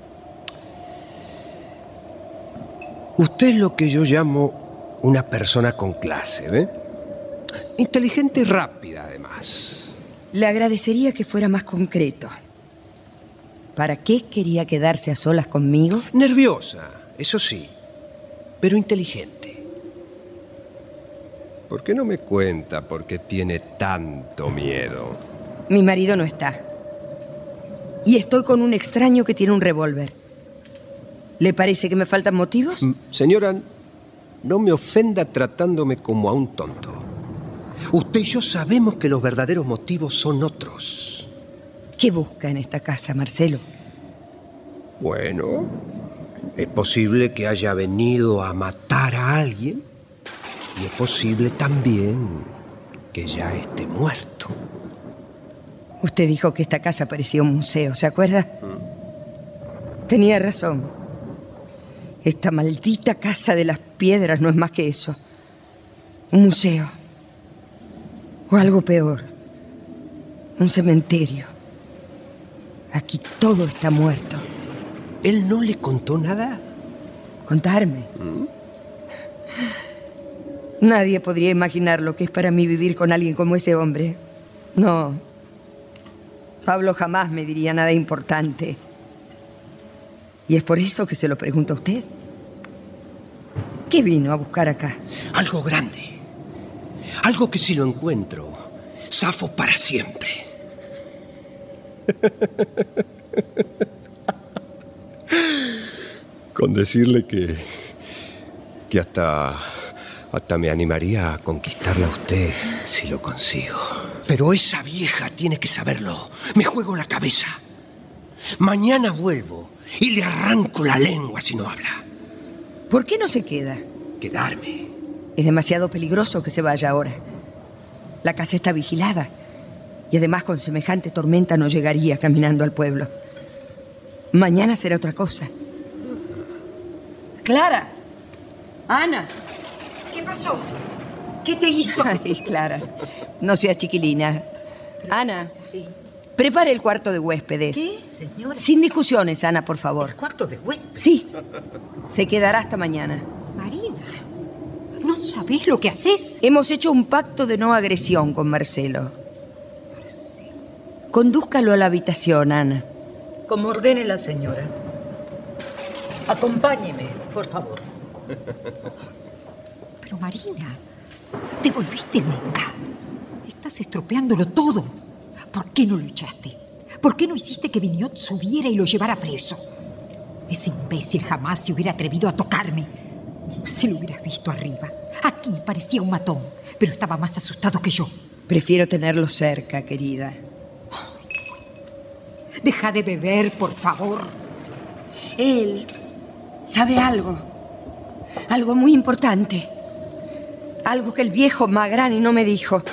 Usted es lo que yo llamo una persona con clase, ¿ve? Inteligente y rápida, además. Le agradecería que fuera más concreto. ¿Para qué quería quedarse a solas conmigo? Nerviosa, eso sí, pero inteligente. ¿Por qué no me cuenta por qué tiene tanto miedo? Mi marido no está. Y estoy con un extraño que tiene un revólver. ¿Le parece que me faltan motivos? Mm, señora, no me ofenda tratándome como a un tonto. Usted y yo sabemos que los verdaderos motivos son otros. ¿Qué busca en esta casa, Marcelo? Bueno, es posible que haya venido a matar a alguien y es posible también que ya esté muerto. Usted dijo que esta casa parecía un museo, ¿se acuerda? Mm. Tenía razón. Esta maldita casa de las piedras no es más que eso. Un museo. O algo peor. Un cementerio. Aquí todo está muerto. ¿Él no le contó nada? ¿Contarme? ¿Mm? Nadie podría imaginar lo que es para mí vivir con alguien como ese hombre. No. Pablo jamás me diría nada importante. Y es por eso que se lo pregunto a usted. ¿Qué vino a buscar acá? Algo grande. Algo que si lo encuentro, zafo para siempre. Con decirle que... que hasta... hasta me animaría a conquistarla a usted si lo consigo. Pero esa vieja tiene que saberlo. Me juego la cabeza. Mañana vuelvo y le arranco la lengua si no habla. ¿Por qué no se queda? Quedarme. Es demasiado peligroso que se vaya ahora. La casa está vigilada. Y además con semejante tormenta no llegaría caminando al pueblo. Mañana será otra cosa. Clara. Ana. ¿Qué pasó? ¿Qué te hizo? Ay, Clara. No seas chiquilina. Ana. Sí. Prepare el cuarto de huéspedes. ¿Qué, señora? Sin discusiones, Ana, por favor. ¿El cuarto de huéspedes? Sí. Se quedará hasta mañana. Marina, ¿no sabés lo que haces? Hemos hecho un pacto de no agresión con Marcelo. Condúzcalo a la habitación, Ana. Como ordene la señora. Acompáñeme, por favor. Pero Marina, te volviste loca. Estás estropeándolo todo. ¿Por qué no lo echaste? ¿Por qué no hiciste que Vignot subiera y lo llevara preso? Ese imbécil jamás se hubiera atrevido a tocarme. Si lo hubieras visto arriba. Aquí parecía un matón, pero estaba más asustado que yo. Prefiero tenerlo cerca, querida. Deja de beber, por favor. Él sabe algo. Algo muy importante. Algo que el viejo Magrani no me dijo.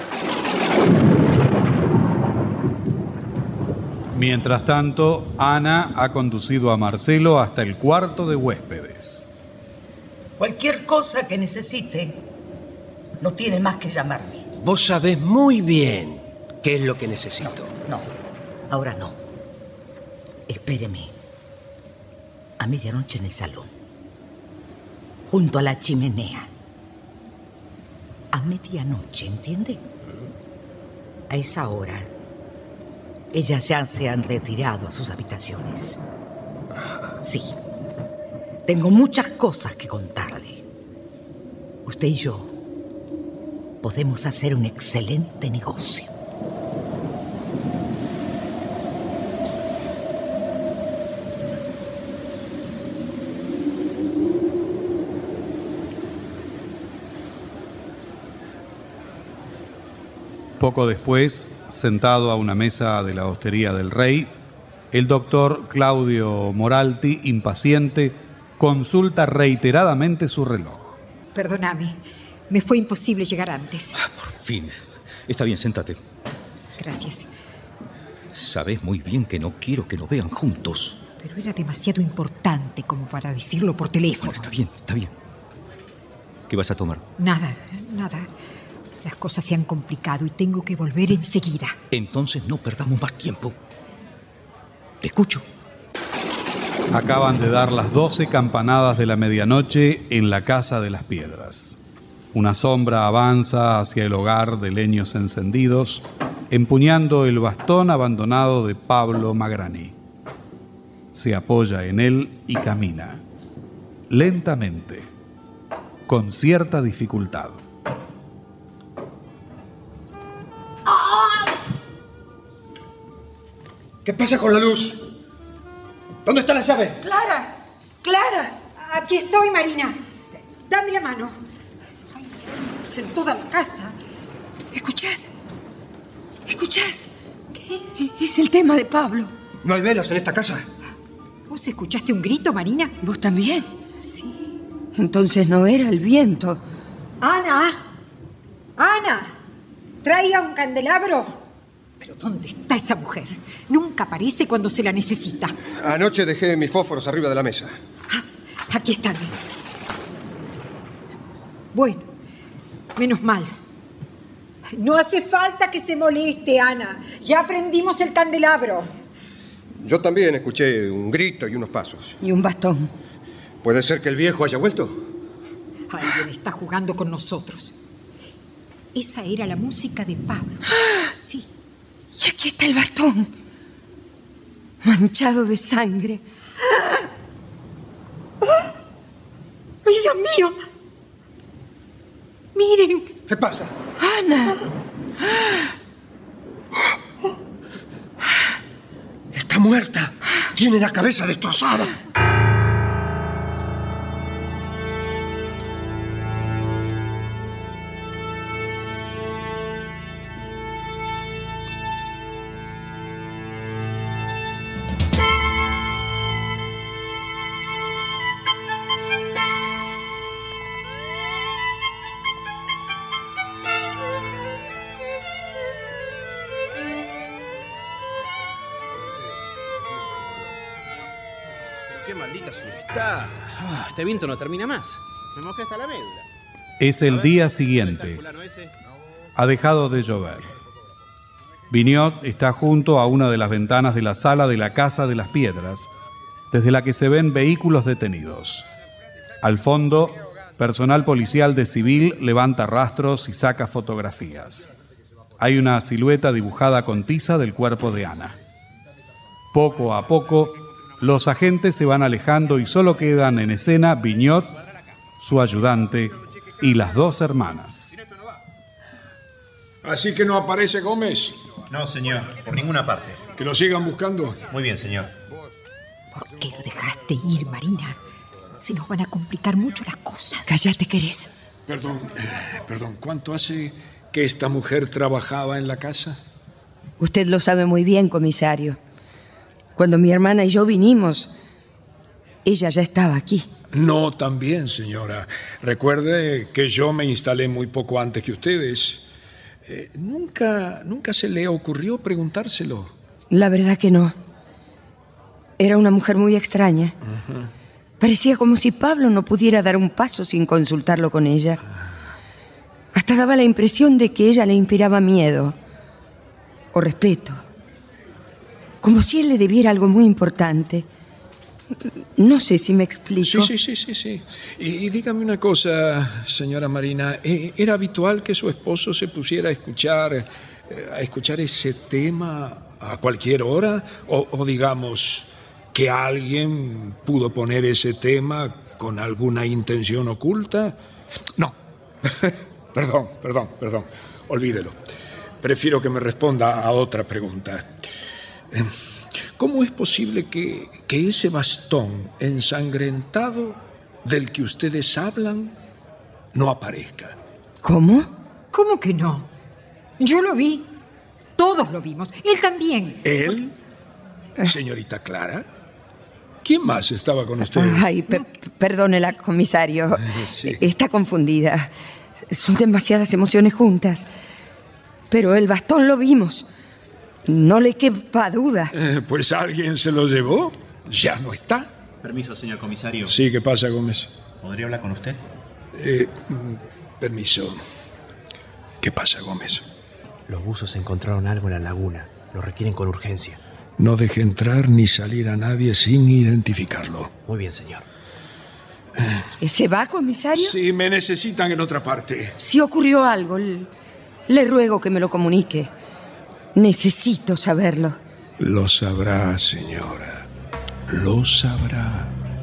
Mientras tanto, Ana ha conducido a Marcelo hasta el cuarto de huéspedes. Cualquier cosa que necesite, no tiene más que llamarme. Vos sabés muy bien qué es lo que necesito. No, ahora no. Espéreme. A medianoche en el salón. Junto a la chimenea. A medianoche, ¿entiende? A esa hora, ellas ya se han retirado a sus habitaciones. Sí. Tengo muchas cosas que contarle. Usted y yo podemos hacer un excelente negocio. Poco después, sentado a una mesa de la hostería del rey, el doctor Claudio Moralti, impaciente, consulta reiteradamente su reloj. Perdóname, me fue imposible llegar antes. Ah, por fin. Está bien, séntate. Gracias. Sabes muy bien que no quiero que nos vean juntos. Pero era demasiado importante como para decirlo por teléfono. Bueno, está bien, está bien. ¿Qué vas a tomar? Nada, nada. Las cosas se han complicado y tengo que volver enseguida. Entonces no perdamos más tiempo. Te escucho. Acaban de dar las doce campanadas de la medianoche en la Casa de las Piedras. Una sombra avanza hacia el hogar de leños encendidos, empuñando el bastón abandonado de Pablo Magrani. Se apoya en él y camina, lentamente, con cierta dificultad. ¿Qué pasa con la luz? ¿Dónde está la llave? Clara, Clara. Aquí estoy, Marina. Dame la mano. Ay, en toda la casa. ¿Escuchás? ¿Escuchás? ¿Qué? Es el tema de Pablo. ¿No hay velas en esta casa? ¿Vos escuchaste un grito, Marina? ¿Vos también? Sí. Entonces no era el viento. Ana. Ana. Traiga un candelabro. ¿Pero dónde está esa mujer? Nunca aparece cuando se la necesita. Anoche dejé mis fósforos arriba de la mesa. Ah, aquí están. Bueno, menos mal. No hace falta que se moleste, Ana. Ya prendimos el candelabro. Yo también escuché un grito y unos pasos. Y un bastón. ¿Puede ser que el viejo haya vuelto? Alguien está jugando con nosotros. Esa era la música de Pablo. Sí. Y aquí está el bastón, manchado de sangre. ¡Ay, Dios mío! ¡Miren! ¿Qué pasa? Ana. Está muerta. Tiene la cabeza destrozada. Qué maldita subestada. Oh, este viento no termina más. Me mojé hasta la médula. Es el día siguiente. Ha dejado de llover. Vignot está junto a una de las ventanas de la sala de la Casa de las Piedras, desde la que se ven vehículos detenidos. Al fondo, personal policial de civil levanta rastros y saca fotografías. Hay una silueta dibujada con tiza del cuerpo de Ana. Poco a poco, los agentes se van alejando y solo quedan en escena Vignot, su ayudante y las dos hermanas. ¿Así que no aparece Gómez? No, señor, por ninguna parte. ¿Que lo sigan buscando? Muy bien, señor. ¿Por qué lo dejaste ir, Marina? Se nos van a complicar mucho las cosas. Cállate, ¿querés? Perdón, eh, perdón, ¿cuánto hace que esta mujer trabajaba en la casa? Usted lo sabe muy bien, comisario. Cuando mi hermana y yo vinimos, ella ya estaba aquí. No, también, señora. Recuerde que yo me instalé muy poco antes que ustedes. Eh, nunca, nunca se le ocurrió preguntárselo. La verdad que no. Era una mujer muy extraña. Uh-huh. Parecía como si Pablo no pudiera dar un paso sin consultarlo con ella. Hasta daba la impresión de que ella le inspiraba miedo o respeto. Como si él le debiera algo muy importante. No sé si me explico. Sí, sí, sí, sí, sí. Y, y dígame una cosa, señora Marina. ¿Era habitual que su esposo se pusiera a escuchar, eh, a escuchar ese tema a cualquier hora? O, o digamos, que alguien pudo poner ese tema con alguna intención oculta? No. Perdón, perdón, perdón. Olvídelo. Prefiero que me responda a otra pregunta. ¿Cómo es posible que, que ese bastón ensangrentado del que ustedes hablan no aparezca? ¿Cómo? ¿Cómo que no? Yo lo vi. Todos lo vimos. Él también. ¿Él? Señorita Clara. ¿Quién más estaba con ustedes? Ay, per perdónela, comisario. Sí. Está confundida. Son demasiadas emociones juntas. Pero el bastón lo vimos. No le quepa duda. Eh, pues alguien se lo llevó. Ya no está. Permiso, señor comisario. Sí, ¿qué pasa, Gómez? ¿Podría hablar con usted? Eh, permiso. ¿Qué pasa, Gómez? Los buzos encontraron algo en la laguna. Lo requieren con urgencia. No deje entrar ni salir a nadie sin identificarlo. Muy bien, señor. ¿Se va, comisario? Sí, me necesitan en otra parte. Si ocurrió algo, le ruego que me lo comunique. Necesito saberlo. Lo sabrá, señora. Lo sabrá.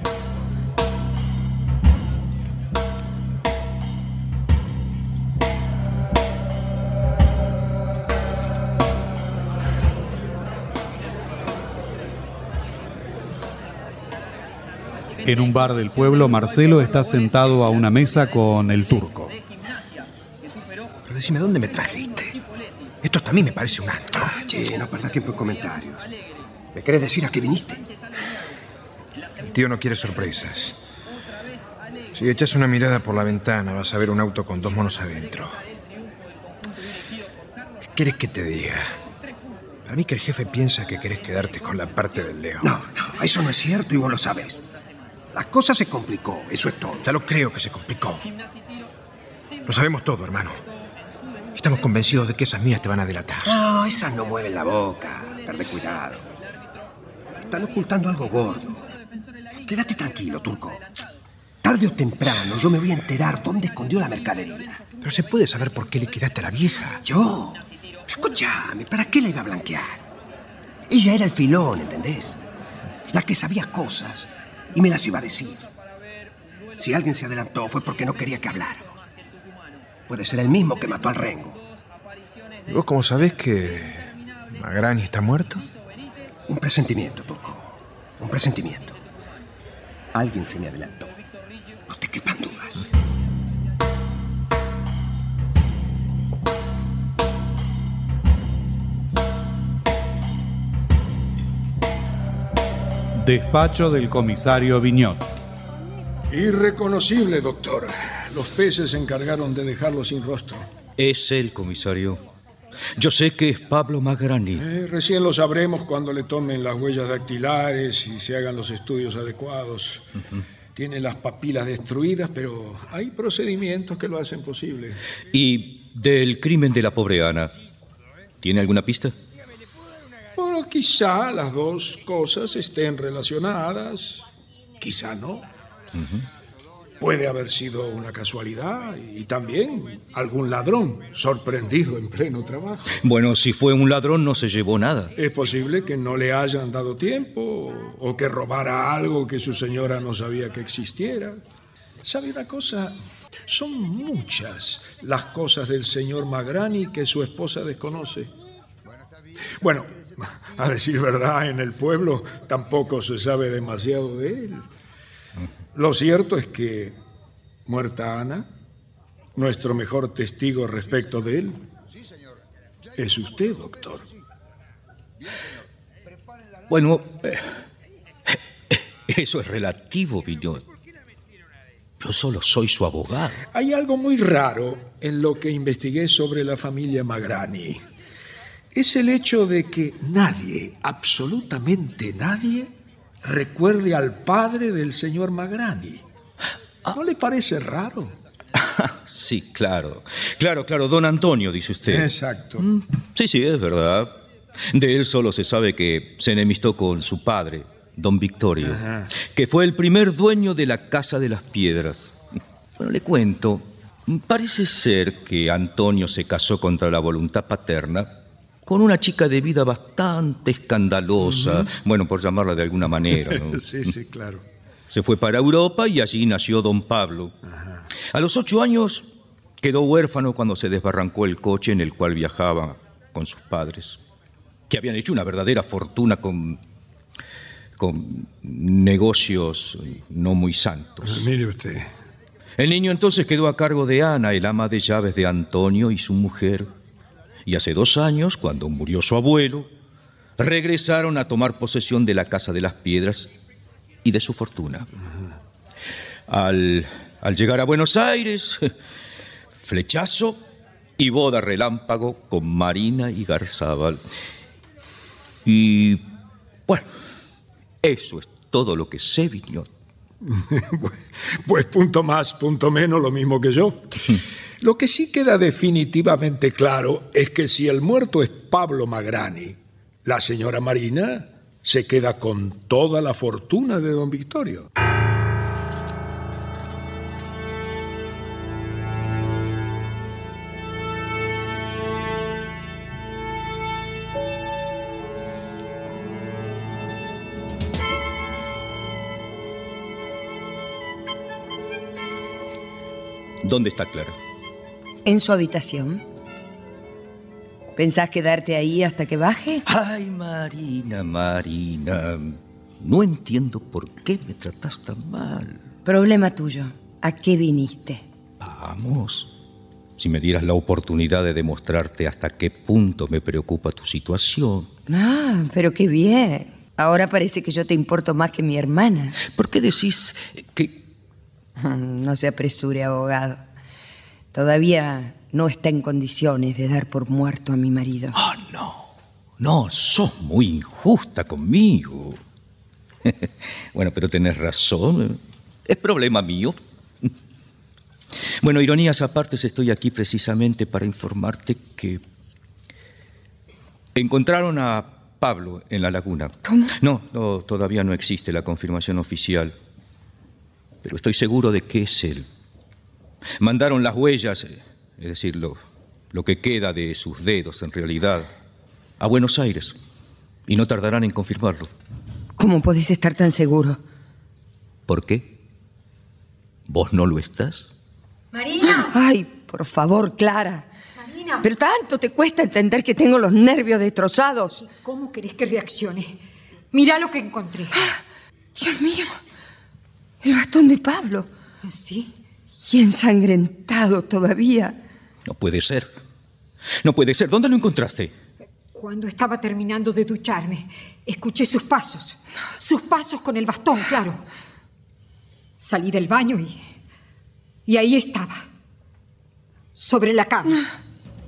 En un bar del pueblo, Marcelo está sentado a una mesa con el turco. Pero decime, ¿dónde me trajiste? Esto hasta a mí me parece un acto. Ah, che, no perdas tiempo en comentarios. ¿Me querés decir a qué viniste? El tío no quiere sorpresas. Si echas una mirada por la ventana, vas a ver un auto con dos monos adentro. ¿Qué querés que te diga? Para mí que el jefe piensa que querés quedarte con la parte del león. No, no, eso no es cierto y vos lo sabés. La cosa se complicó, eso es todo. Ya lo creo que se complicó. Lo sabemos todo, hermano. Estamos convencidos de que esas minas te van a delatar. No, esas no mueven la boca. Perde cuidado. Están ocultando algo gordo. Quédate tranquilo, turco. Tarde o temprano yo me voy a enterar dónde escondió la mercadería. Pero se puede saber por qué liquidaste a la vieja. ¿Yo? Escúchame, ¿para qué la iba a blanquear? Ella era el filón, ¿entendés? La que sabía cosas y me las iba a decir. Si alguien se adelantó fue porque no quería que habláramos. Puede ser el mismo que mató al Rengo. ¿Y vos cómo sabés que Magrani está muerto? Un presentimiento, Turco. Un presentimiento. Alguien se me adelantó. No te quepan dudas. Despacho del comisario Viñot. Irreconocible, doctor. Los peces se encargaron de dejarlo sin rostro. Es él, comisario. Yo sé que es Pablo Magrani. Eh, recién lo sabremos cuando le tomen las huellas dactilares y se hagan los estudios adecuados. Uh-huh. Tiene las papilas destruidas, pero hay procedimientos que lo hacen posible. ¿Y del crimen de la pobre Ana? ¿Tiene alguna pista? Bueno, quizá las dos cosas estén relacionadas, quizá no. Uh-huh. Puede haber sido una casualidad y también algún ladrón sorprendido en pleno trabajo. Bueno, si fue un ladrón no se llevó nada. Es posible que no le hayan dado tiempo o que robara algo que su señora no sabía que existiera. ¿Sabe una cosa? Son muchas las cosas del señor Magrani que su esposa desconoce. Bueno, a decir verdad, en el pueblo tampoco se sabe demasiado de él. Lo cierto es que, muerta Ana, nuestro mejor testigo respecto de él es usted, doctor. Bueno, eh, eso es relativo, Viñot. Yo solo soy su abogado. Hay algo muy raro en lo que investigué sobre la familia Magrani. Es el hecho de que nadie, absolutamente nadie, recuerde al padre del señor Magrani. ¿No le parece raro? Sí, claro. Claro, claro, don Antonio, dice usted. Exacto. Mm, sí, sí, es verdad. De él solo se sabe que se enemistó con su padre, don Victorio, Ajá. que fue el primer dueño de la Casa de las Piedras. Bueno, le cuento. Parece ser que Antonio se casó contra la voluntad paterna con una chica de vida bastante escandalosa, uh-huh. bueno, por llamarla de alguna manera, ¿no? Sí, sí, claro. Se fue para Europa y allí nació don Pablo. Ajá. A los ocho años quedó huérfano cuando se desbarrancó el coche en el cual viajaba con sus padres, que habían hecho una verdadera fortuna con, con negocios no muy santos. Mire usted. El niño entonces quedó a cargo de Ana, el ama de llaves de Antonio y su mujer. Y hace dos años, cuando murió su abuelo, regresaron a tomar posesión de la Casa de las Piedras y de su fortuna. Al, al llegar a Buenos Aires, flechazo y boda relámpago con Marina y Garzábal. Y, bueno, eso es todo lo que sé, Viñot. Pues punto más, punto menos, lo mismo que yo. Lo que sí queda definitivamente claro es que si el muerto es Pablo Magrani, la señora Marina se queda con toda la fortuna de don Victorio. ¿Dónde está Clara? En su habitación. ¿Pensás quedarte ahí hasta que baje? Ay, Marina, Marina. No entiendo por qué me tratás tan mal. Problema tuyo. ¿A qué viniste? Vamos. Si me dieras la oportunidad de demostrarte hasta qué punto me preocupa tu situación. Ah, pero qué bien. Ahora parece que yo te importo más que mi hermana. ¿Por qué decís que...? No se apresure, abogado. Todavía no está en condiciones de dar por muerto a mi marido. Oh, no. No, sos muy injusta conmigo. Bueno, pero tenés razón. Es problema mío. Bueno, ironías aparte, estoy aquí precisamente para informarte que encontraron a Pablo en la laguna. ¿Cómo? No, no, todavía no existe la confirmación oficial. Pero estoy seguro de que es él. Mandaron las huellas, es decir, lo, lo que queda de sus dedos en realidad, a Buenos Aires. Y no tardarán en confirmarlo. ¿Cómo podés estar tan seguro? ¿Por qué? ¿Vos no lo estás? Marina. Ay, por favor, Clara. Marina. Marina. Pero tanto te cuesta entender que tengo los nervios destrozados. ¿Y cómo querés que reaccione? Mirá lo que encontré. ¡Ah! Dios mío, el bastón de Pablo. ¿Sí? Y ensangrentado todavía. No puede ser. No puede ser. ¿Dónde lo encontraste? Cuando estaba terminando de ducharme, escuché sus pasos. Sus pasos con el bastón, claro. Salí del baño y... Y ahí estaba. Sobre la cama.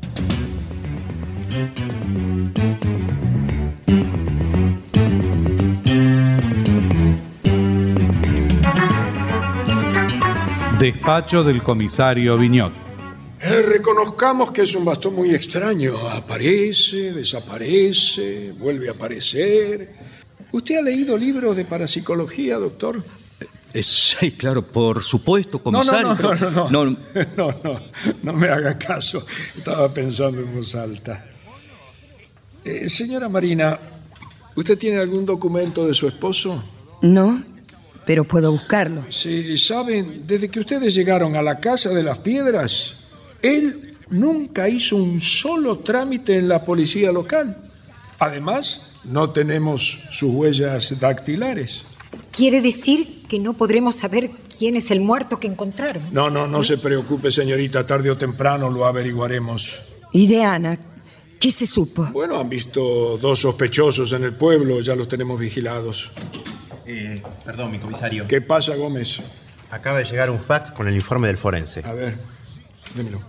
Despacho del comisario Viñot. Eh, reconozcamos que es un bastón muy extraño. Aparece, desaparece, vuelve a aparecer. ¿Usted ha leído libros de parapsicología, doctor? Eh, sí, claro, por supuesto, comisario. No, no, no, pero... no, no, no, no, no, no me haga caso. Estaba pensando en voz alta. Eh, señora Marina, ¿usted tiene algún documento de su esposo? No, pero puedo buscarlo. Sí, saben, desde que ustedes llegaron a la Casa de las Piedras, él nunca hizo un solo trámite en la policía local. Además, no tenemos sus huellas dactilares. ¿Quiere decir que no podremos saber quién es el muerto que encontraron? No, no, no se preocupe, señorita. Tarde o temprano lo averiguaremos. ¿Y de Ana? ¿Qué se supo? Bueno, han visto dos sospechosos en el pueblo. Ya los tenemos vigilados. Eh, perdón, mi comisario. ¿Qué pasa, Gómez? Acaba de llegar un fax con el informe del forense. A ver, démelo.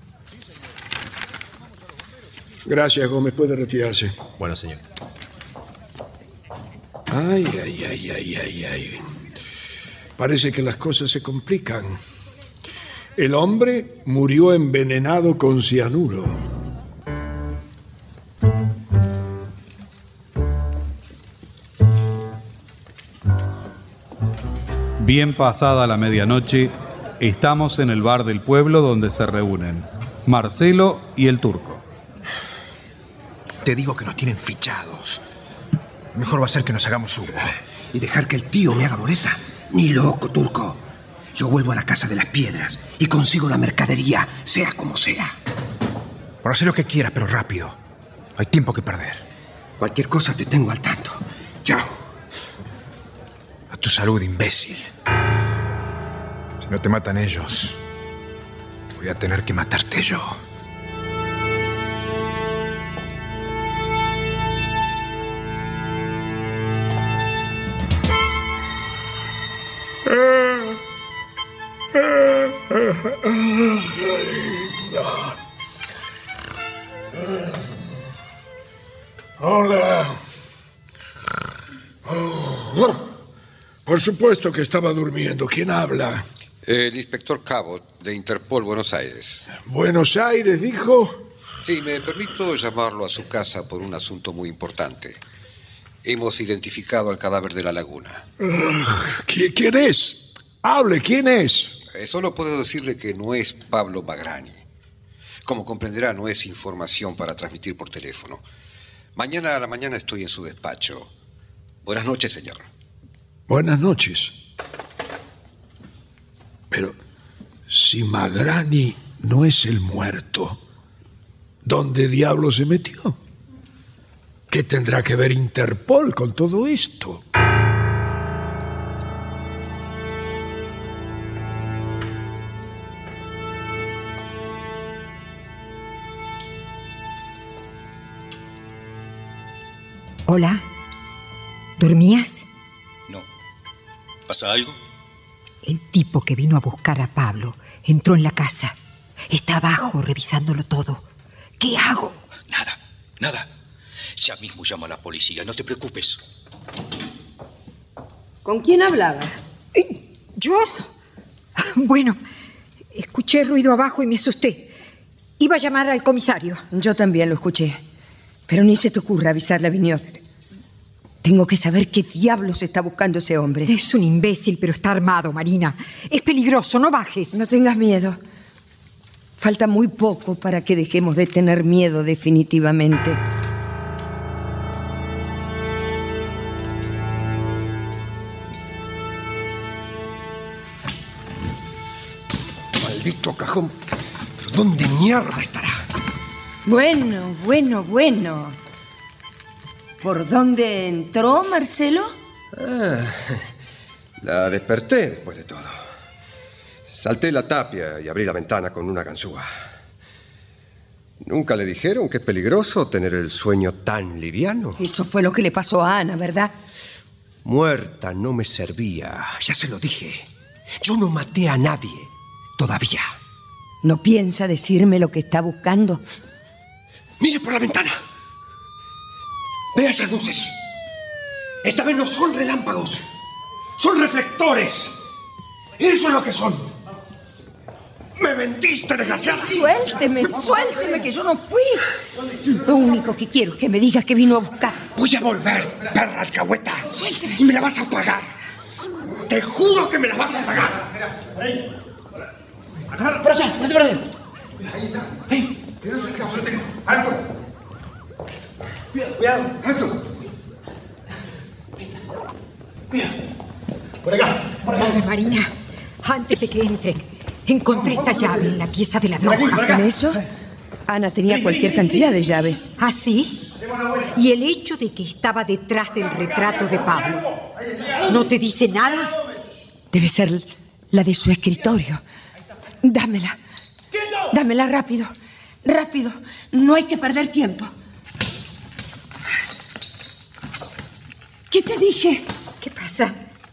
Gracias, Gómez. Puede retirarse. Bueno, señor. Ay, ay, ay, ay, ay, ay. Parece que las cosas se complican. El hombre murió envenenado con cianuro. Bien pasada la medianoche, estamos en el bar del pueblo donde se reúnen Marcelo y el turco. Te digo que nos tienen fichados. Mejor va a ser que nos hagamos humo. Y dejar que el tío me haga boleta. Ni loco, turco. Yo vuelvo a la Casa de las Piedras y consigo la mercadería, sea como sea. Por hacer lo que quieras, pero rápido. No hay tiempo que perder. Cualquier cosa te tengo al tanto. Chao. A tu salud, imbécil. Si no te matan ellos, voy a tener que matarte yo. Hola. Por supuesto que estaba durmiendo. ¿Quién habla? El inspector Cabot, de Interpol Buenos Aires. ¿Buenos Aires, dijo? Sí, me permito llamarlo a su casa por un asunto muy importante. Hemos identificado al cadáver de la laguna. ¿Quién es? Hable, ¿quién es? Eh, solo puedo decirle que no es Pablo Magrani. Como comprenderá, no es información para transmitir por teléfono. Mañana a la mañana estoy en su despacho. Buenas noches, señor. Buenas noches. Pero si Magrani no es el muerto, ¿dónde diablo se metió? ¿Qué tendrá que ver Interpol con todo esto? Hola. ¿Dormías? No. ¿Pasa algo? El tipo que vino a buscar a Pablo entró en la casa. Está abajo revisándolo todo. ¿Qué hago? Nada, nada. Ya mismo llamo a la policía, no te preocupes. ¿Con quién hablaba? ¿Yo? Bueno, escuché ruido abajo y me asusté. Iba a llamar al comisario. Yo también lo escuché. Pero ni se te ocurra avisarle a Viñot. Tengo que saber qué diablos está buscando ese hombre. Es un imbécil, pero está armado, Marina. Es peligroso, no bajes. No tengas miedo. Falta muy poco para que dejemos de tener miedo definitivamente. Maldito cajón. ¿Dónde mierda estará? Bueno, bueno, bueno. ¿Por dónde entró, Marcelo? Ah, la desperté después de todo. Salté la tapia y abrí la ventana con una ganzúa. ¿Nunca le dijeron que es peligroso tener el sueño tan liviano? Eso fue lo que le pasó a Ana, ¿verdad? Muerta no me servía, ya se lo dije. Yo no maté a nadie, todavía. ¿No piensa decirme lo que está buscando? Mire por la ventana. Vea esas luces. Esta vez no son relámpagos, son reflectores. Eso es lo que son. ¡Me vendiste, desgraciada! Suélteme, suélteme, que yo no fui. Lo único que quiero es que me digas que vino a buscar. Voy a volver, perra alcahueta. Suélteme. Y me la vas a pagar. Te juro que me la vas a pagar. Para allá, no te perdés. Ahí está. Ahí. Que no se escape, lo tengo. ¡Alto! Cuidado, cuidado. ¡Alto! Cuidado. Por acá. Madre Marina, antes de que entren, encontré esta llave en la pieza de la bruja. ¿En eso? Ana tenía cualquier cantidad de llaves. ¿Ah, sí? Y el hecho de que estaba detrás del retrato de Pablo, ¿no te dice nada? Debe ser la de su escritorio. Dámela. Dámela rápido. Rápido. No hay que perder tiempo. ¿Qué te dije? ¿Qué pasa?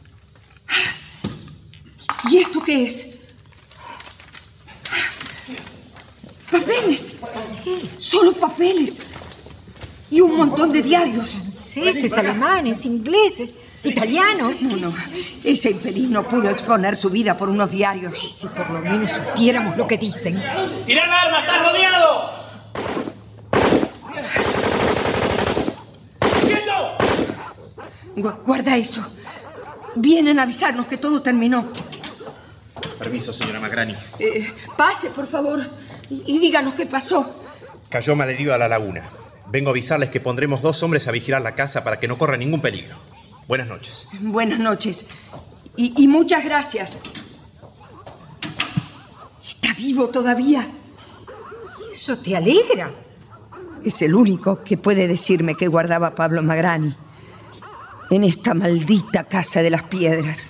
¿Y esto qué es? Papeles. Solo papeles. Y un montón de diarios. Franceses, alemanes, ingleses, italianos. No, no. Ese infeliz no pudo exponer su vida por unos diarios. Y si por lo menos supiéramos lo que dicen. ¡Tira el arma! ¡Estás rodeado! ¡Quieto! Gu- guarda eso. Vienen a avisarnos que todo terminó. Permiso, señora Magrani. Eh, pase, por favor, y, y díganos qué pasó. Cayó malherido a la laguna. Vengo a avisarles que pondremos dos hombres a vigilar la casa para que no corra ningún peligro. Buenas noches. Buenas noches. Y, y muchas gracias. ¿Está vivo todavía? ¿Eso te alegra? Es el único que puede decirme que guardaba a Pablo Magrani en esta maldita casa de las piedras.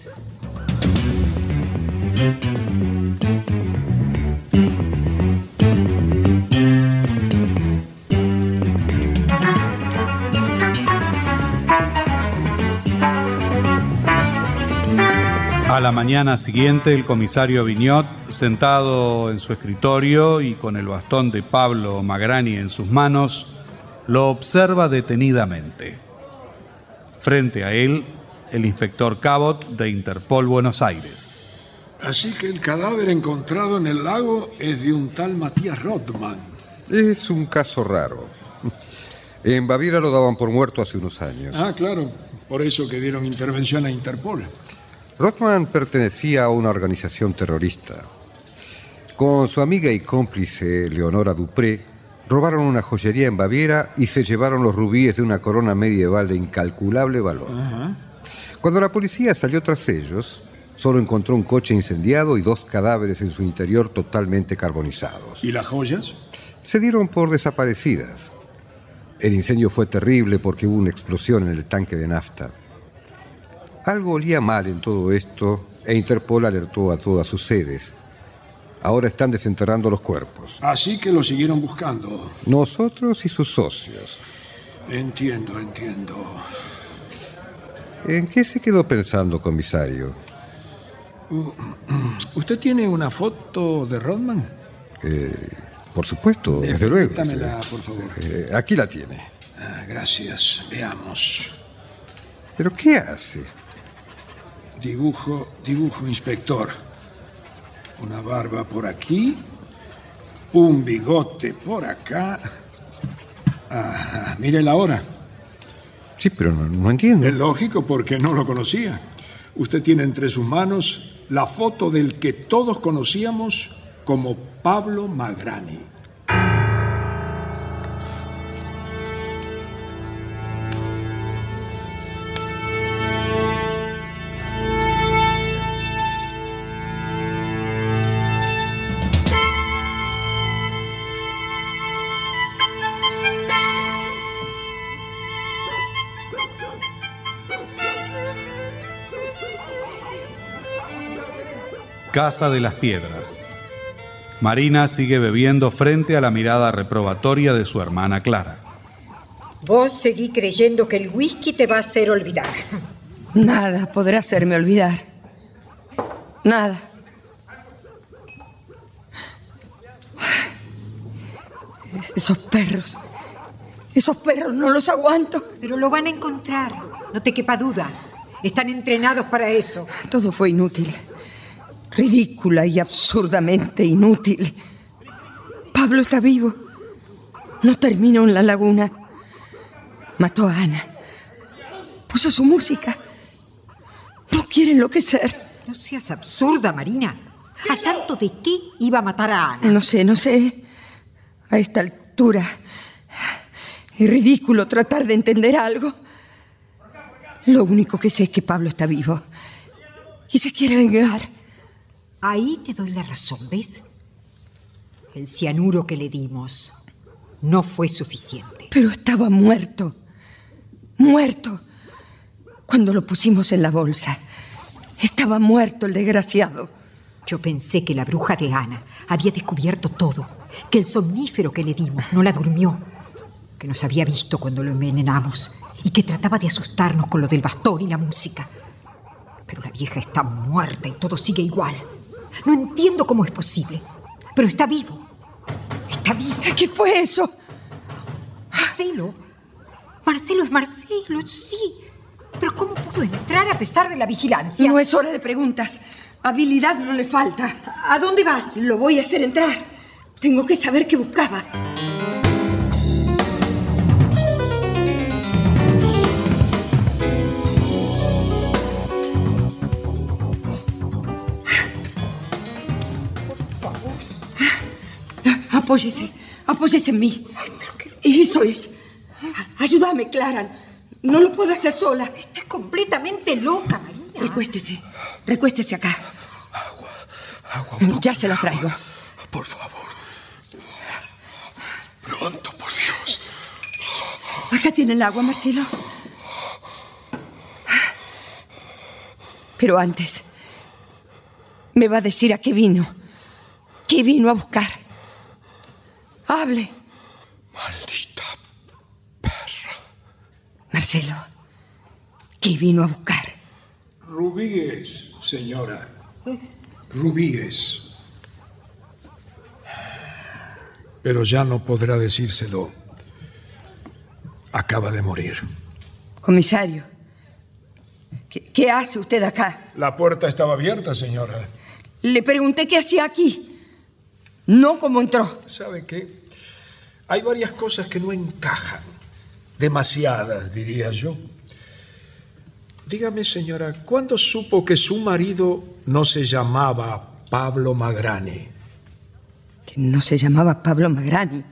A la mañana siguiente, el comisario Viñot, sentado en su escritorio y con el bastón de Pablo Magrani en sus manos, lo observa detenidamente. Frente a él, el inspector Cabot de Interpol Buenos Aires. Así que el cadáver encontrado en el lago es de un tal Matías Rothman. Es un caso raro. En Baviera lo daban por muerto hace unos años. Ah, claro. Por eso que dieron intervención a Interpol. Rothman pertenecía a una organización terrorista. Con su amiga y cómplice Leonora Dupré, robaron una joyería en Baviera y se llevaron los rubíes de una corona medieval de incalculable valor. Ajá. Cuando la policía salió tras ellos, solo encontró un coche incendiado y dos cadáveres en su interior totalmente carbonizados. ¿Y las joyas? Se dieron por desaparecidas. El incendio fue terrible porque hubo una explosión en el tanque de nafta. Algo olía mal en todo esto e Interpol alertó a todas sus sedes. Ahora están desenterrando los cuerpos. Así que lo siguieron buscando. Nosotros y sus socios. Entiendo, entiendo. ¿En qué se quedó pensando, comisario? Uh, ¿Usted tiene una foto de Rothman? Eh, por supuesto, desde luego. Dámela, por favor. Eh, aquí la tiene. Ah, gracias. Veamos. ¿Pero qué hace? Dibujo, dibujo, inspector. Una barba por aquí, un bigote por acá. Ajá, mire la hora. Sí, pero no, no entiendo. Es lógico porque no lo conocía. Usted tiene entre sus manos la foto del que todos conocíamos como Pablo Magrani. Casa de las Piedras. Marina sigue bebiendo frente a la mirada reprobatoria de su hermana Clara. Vos seguí creyendo que el whisky te va a hacer olvidar. Nada podrá hacerme olvidar. Nada. Esos perros. Esos perros no los aguanto. Pero lo van a encontrar. No te quepa duda. Están entrenados para eso. Todo fue inútil. Ridícula y absurdamente inútil. Pablo está vivo. No terminó en la laguna. Mató a Ana. Puso su música. No quiere enloquecer. No seas absurda, Marina. ¿A santo de qué iba a matar a Ana? No sé, no sé. A esta altura es ridículo tratar de entender algo. Lo único que sé es que Pablo está vivo y se quiere vengar. Ahí te doy la razón, ¿ves? El cianuro que le dimos no fue suficiente. Pero estaba muerto. Muerto. Cuando lo pusimos en la bolsa, estaba muerto el desgraciado. Yo pensé que la bruja de Ana había descubierto todo, que el somnífero que le dimos no la durmió, que nos había visto cuando lo envenenamos y que trataba de asustarnos con lo del bastón y la música. Pero la vieja está muerta y todo sigue igual. No entiendo cómo es posible, pero está vivo. Está vivo. ¿Qué fue eso? Marcelo. Marcelo es Marcelo, sí. Pero ¿cómo pudo entrar a pesar de la vigilancia? No es hora de preguntas. Habilidad no le falta. ¿A dónde vas? Lo voy a hacer entrar. Tengo que saber qué buscaba. Apóyese, apóyese en mí. Eso es. Ayúdame, Clara. No lo puedo hacer sola. Estás completamente loca, Marina. Recuéstese, recuéstese acá. Agua, agua. Ya se la traigo. Por favor. Pronto, por Dios. Acá tiene el agua, Marcelo. Pero antes, me va a decir a qué vino. ¿Qué vino a buscar? Hable. Maldita perra. Marcelo, ¿qué vino a buscar? Rubíes, señora. Rubíes. Pero ya no podrá decírselo. Acaba de morir. Comisario, ¿qué, qué hace usted acá? La puerta estaba abierta, señora. Le pregunté qué hacía aquí. No cómo entró. ¿Sabe qué? Hay varias cosas que no encajan. Demasiadas, diría yo. Dígame, señora, ¿cuándo supo que su marido no se llamaba Pablo Magrani? Que no se llamaba Pablo Magrani.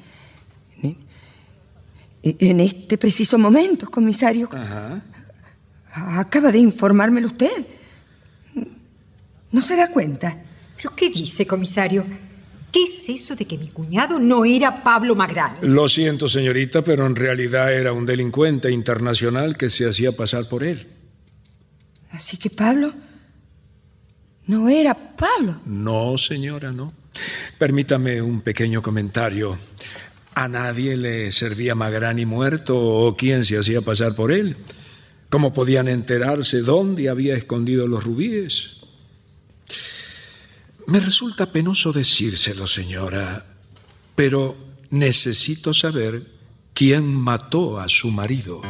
En este preciso momento, comisario. Ajá. Acaba de informármelo usted. ¿No se da cuenta? ¿Pero qué dice, comisario? ¿Qué es eso de que mi cuñado no era Pablo Magrani? Lo siento, señorita, pero en realidad era un delincuente internacional que se hacía pasar por él. Así que Pablo no era Pablo. No, señora, no. Permítame un pequeño comentario. ¿A nadie le servía Magrani muerto o quién se hacía pasar por él? ¿Cómo podían enterarse dónde había escondido los rubíes? Me resulta penoso decírselo, señora, pero necesito saber quién mató a su marido.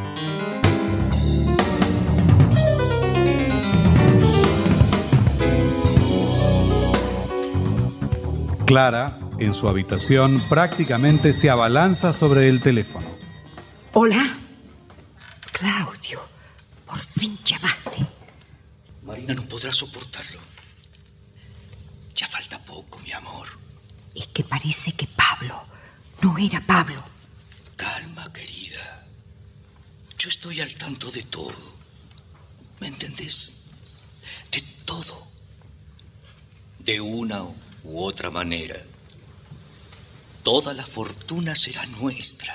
Clara, en su habitación, prácticamente se abalanza sobre el teléfono. Hola. Claudio, por fin llamaste. Marina no podrá soportarlo. Ya falta poco, mi amor. Es que parece que Pablo no era Pablo. Calma, querida. Yo estoy al tanto de todo. ¿Me entendés? De todo. De una u otra manera, toda la fortuna será nuestra.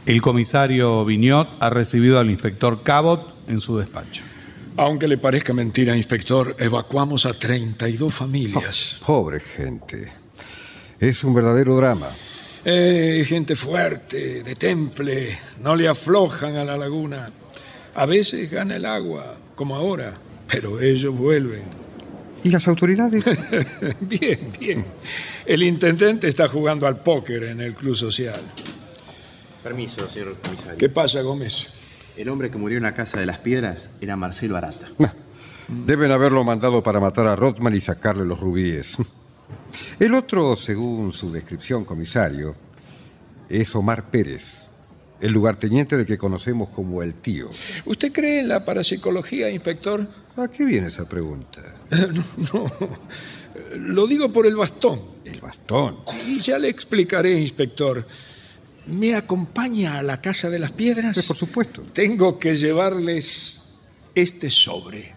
El comisario Viñot ha recibido al inspector Cabot en su despacho. Aunque le parezca mentira, inspector, evacuamos a treinta y dos familias. Oh, pobre gente. Es un verdadero drama. Eh, gente fuerte, de temple, no le aflojan a la laguna. A veces gana el agua, como ahora, pero ellos vuelven. ¿Y las autoridades? Bien, bien. El intendente está jugando al póker en el club social. Permiso, señor comisario. ¿Qué pasa, Gómez? El hombre que murió en la Casa de las Piedras era Marcelo Arata. Nah, deben haberlo mandado para matar a Rothman y sacarle los rubíes. El otro, según su descripción, comisario, es Omar Pérez, el lugarteniente de que conocemos como el tío. ¿Usted cree en la parapsicología, inspector? ¿A qué viene esa pregunta? No, no, lo digo por el bastón. ¿El bastón? Y ya le explicaré, inspector. ¿Me acompaña a la Casa de las Piedras? Pues por supuesto. Tengo que llevarles este sobre.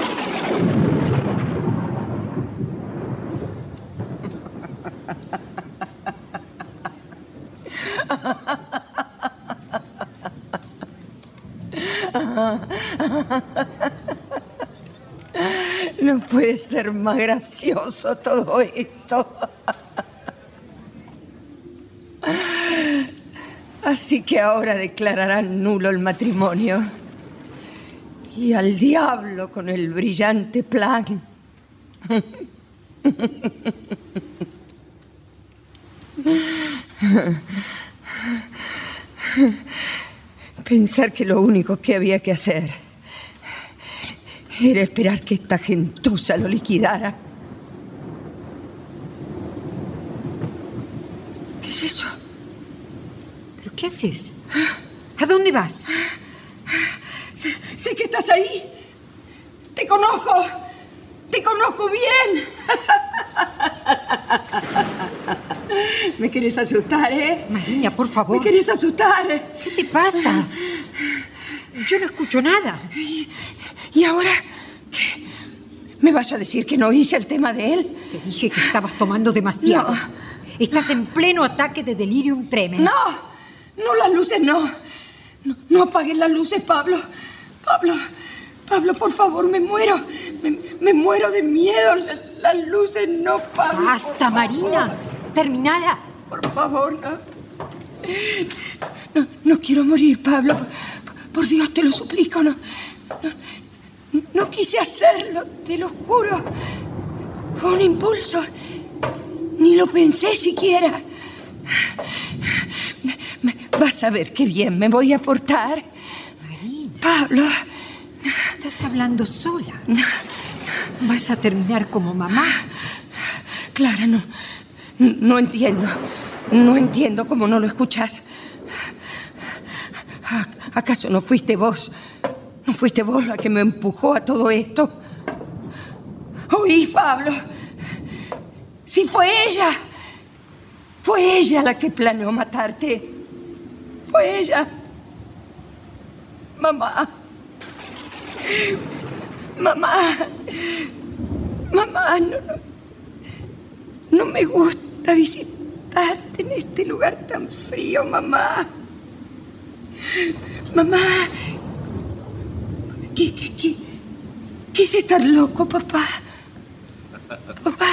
No puede ser más gracioso todo esto. Así que ahora declararán nulo el matrimonio. Y al diablo con el brillante plan. Pensar que lo único que había que hacer era esperar que esta gentuza lo liquidara. ¿Qué es eso? ¿Pero qué haces? ¿A dónde vas? Sé, sé que estás ahí. Te conozco. Te conozco bien. Me querés asustar, ¿eh? Marina, por favor. Me querés asustar. ¿Qué te pasa? Yo no escucho nada. ¿Y, y ahora qué? ¿Me vas a decir que no hice el tema de él? Te dije que estabas tomando demasiado. No. Estás en pleno ataque de delirium tremens. No, no, las luces no. No, no apaguen las luces, Pablo. Pablo, Pablo, por favor, me muero. Me, me muero de miedo. Las, las luces no, Pablo. Basta, Marina. Terminada. Por favor, no. No, no quiero morir, Pablo. Por, por Dios, te lo suplico. No, no, no quise hacerlo, te lo juro. Fue un impulso. Ni lo pensé siquiera. Me, me, vas a ver qué bien me voy a portar. Marina. Pablo. Estás hablando sola. Vas a terminar como mamá. Clara, no. No entiendo. No entiendo cómo no lo escuchas. ¿Acaso no fuiste vos? ¿No fuiste vos la que me empujó a todo esto? Oí, Pablo. Si fue ella. Fue ella la que planeó matarte. Fue ella. Mamá. Mamá. Mamá, no, no. No me gusta visitarte en este lugar tan frío, mamá. Mamá. ¿Qué, qué, qué? ¿Qué es estar loco, papá? Papá.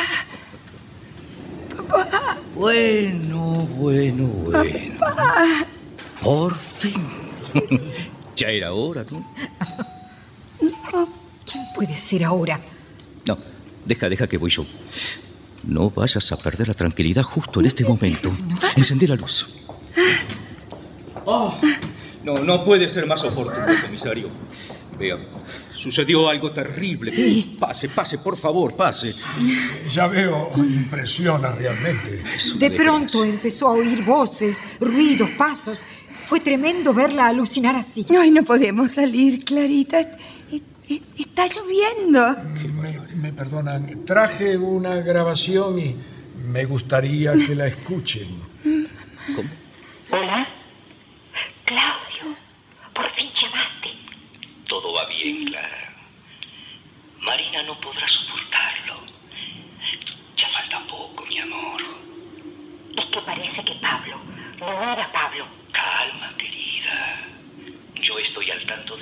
Papá. Bueno, bueno, bueno. Papá. Por fin. Sí. Ya era hora, ¿no? No. ¿Quién puede ser ahora? No, deja, deja que voy yo. No vayas a perder la tranquilidad justo en este momento. Encendí la luz. Oh, no, no puede ser más oportuno, comisario. Vea, sucedió algo terrible. Sí. Pase, pase, por favor, pase. Ya veo, impresiona realmente. De pronto empezó a oír voces, ruidos, pasos. Fue tremendo verla alucinar así. Ay, no podemos salir, Clarita. Está lloviendo. Me, me perdonan, traje una grabación y me gustaría que la escuchen. ¿Cómo? Hola. Claudio, por fin llamaste. Todo va bien, Clara. Marina no podrá soportarlo. Ya falta poco, mi amor. Es que parece que Pablo no era Pablo. Calma, querida.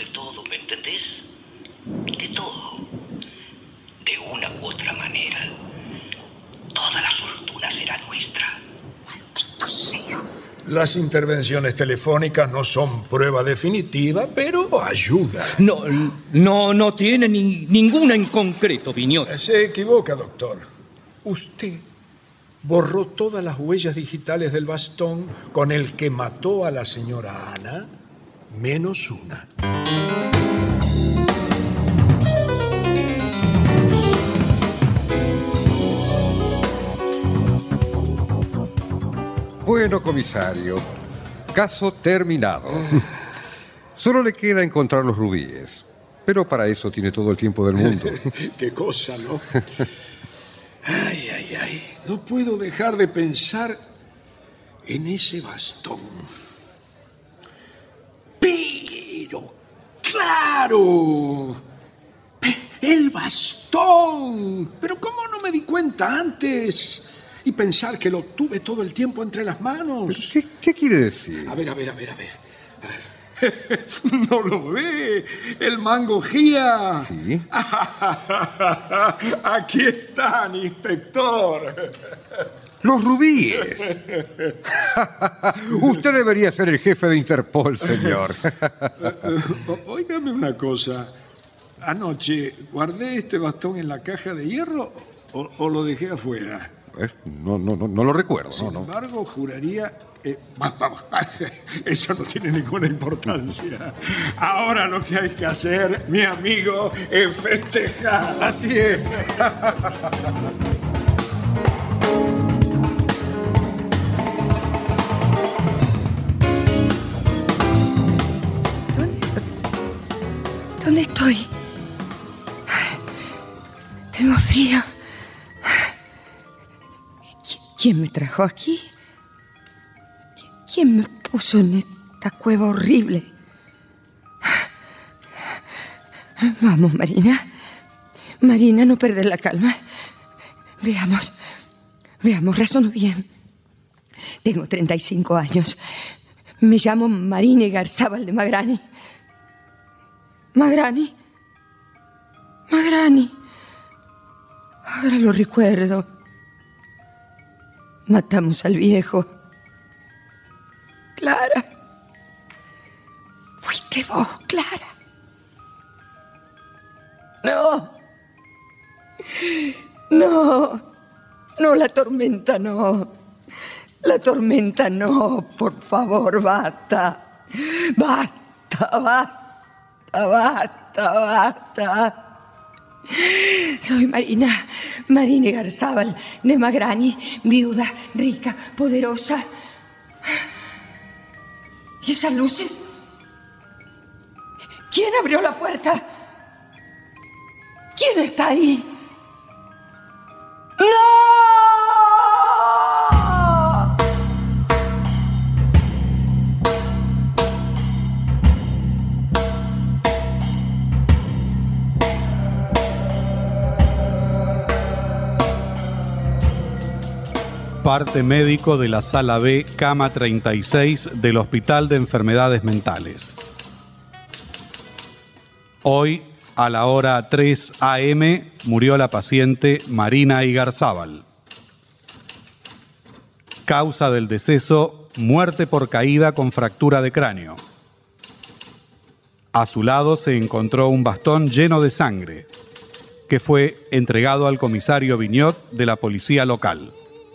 de todo, ¿me entendés? De todo. De una u otra manera, toda la fortuna será nuestra. ¡Maldito sea! Las intervenciones telefónicas no son prueba definitiva, pero ayuda. No, no, no tiene ni, ninguna en concreto, Viñot. Se equivoca, doctor. Usted borró todas las huellas digitales del bastón con el que mató a la señora Ana, menos una. Bueno, comisario, caso terminado. Solo le queda encontrar los rubíes, pero para eso tiene todo el tiempo del mundo. Qué cosa, ¿no? Ay, ay, ay. No puedo dejar de pensar en ese bastón. Pero, claro, el bastón. Pero ¿cómo no me di cuenta antes? Y pensar que lo tuve todo el tiempo entre las manos. ¿Qué, qué quiere decir? A ver, a ver, a ver, a ver. A ver. No lo ve. El mango gira. Sí. Aquí están, inspector. Los rubíes. Usted debería ser el jefe de Interpol, señor. Óigame una cosa. Anoche, ¿guardé este bastón en la caja de hierro o, o lo dejé afuera? Eh, no, no, no, no lo recuerdo. Sin no, no. embargo, juraría... Eh, vamos, vamos. Eso no tiene ninguna importancia. Ahora lo que hay que hacer, mi amigo, es festejar. Así es. ¿Dónde, ¿Dónde estoy? Tengo frío. ¿Quién me trajo aquí? ¿Quién me puso en esta cueva horrible? Vamos, Marina. Marina, no perder la calma. Veamos. Veamos, razono bien. Tengo treinta y cinco años. Me llamo Marina Garzábal de Magrani. Magrani. Magrani. Ahora lo recuerdo. Matamos al viejo. Clara. Fuiste vos, Clara. No. No. No, la tormenta no. La tormenta no. Por favor, basta. Basta, basta, basta, basta. Soy Marina, Marina Garzábal de Magrani, viuda, rica, poderosa. ¿Y esas luces? ¿Quién abrió la puerta? ¿Quién está ahí? ¡No! Parte médico de la Sala B, cama treinta y seis del Hospital de Enfermedades Mentales. Hoy, a la hora tres a eme, murió la paciente Marina Igarzábal. Causa del deceso, muerte por caída con fractura de cráneo. A su lado se encontró un bastón lleno de sangre, que fue entregado al comisario Viñot de la policía local.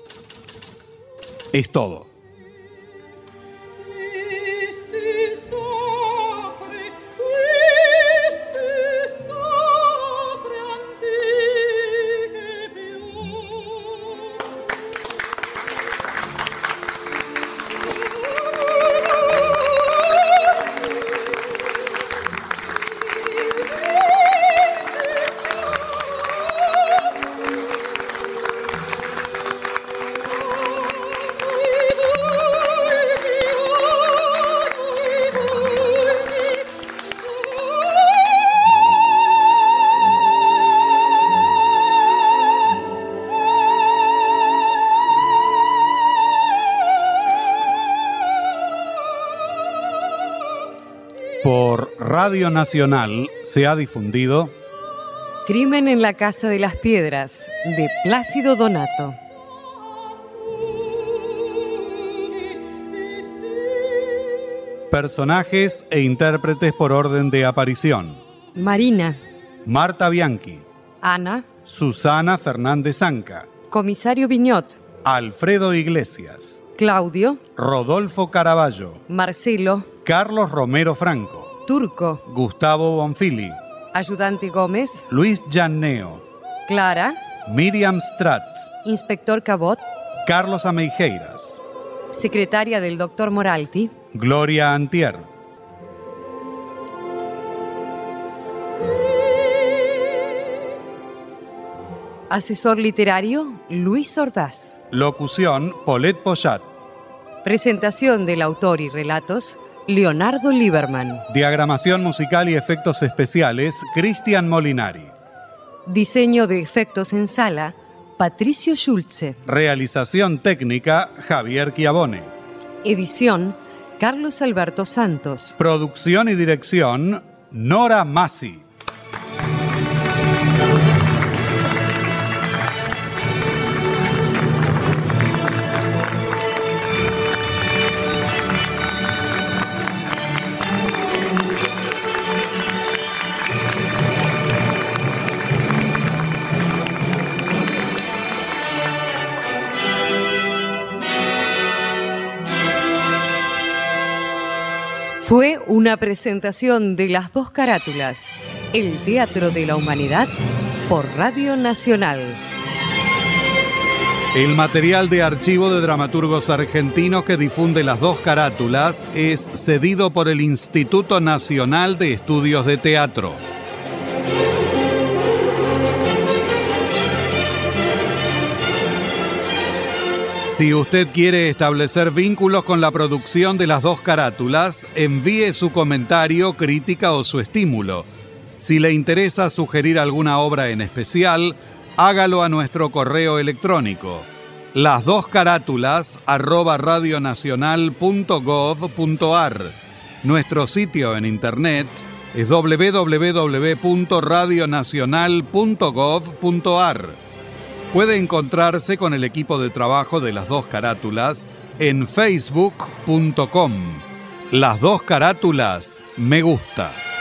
Es todo. Radio Nacional se ha difundido Crimen en la Casa de las Piedras, de Plácido Donato. Personajes e intérpretes por orden de aparición: Marina, Marta Bianchi, Ana, Susana Fernández Zanca, Comisario Viñot, Alfredo Iglesias, Claudio, Rodolfo Caraballo, Marcelo, Carlos Romero Franco, Turco, Gustavo Bonfili, Ayudante Gómez, Luis Gianneo, Clara, Miriam Strat, Inspector Cabot, Carlos Ameijeiras, Secretaria del Doctor Moralti, Gloria Antier. Asesor literario, Luis Ordaz. Locución, Paulette Pochat. Presentación del autor y relatos, Leonardo Lieberman. Diagramación musical y efectos especiales, Cristian Molinari. Diseño de efectos en sala, Patricio Schulze. Realización técnica, Javier Chiavone. Edición, Carlos Alberto Santos. Producción y dirección, Nora Massi. Fue una presentación de Las Dos Carátulas, el Teatro de la Humanidad, por Radio Nacional. El material de archivo de dramaturgos argentinos que difunde Las Dos Carátulas es cedido por el Instituto Nacional de Estudios de Teatro. Si usted quiere establecer vínculos con la producción de Las Dos Carátulas, envíe su comentario, crítica o su estímulo. Si le interesa sugerir alguna obra en especial, hágalo a nuestro correo electrónico, lasdoscarátulas arroba radionacional punto gov punto ar. Nuestro sitio en internet es doble u doble u doble u punto radionacional punto gov punto ar. Puede encontrarse con el equipo de trabajo de Las Dos Carátulas en facebook punto com. Las Dos Carátulas, me gusta.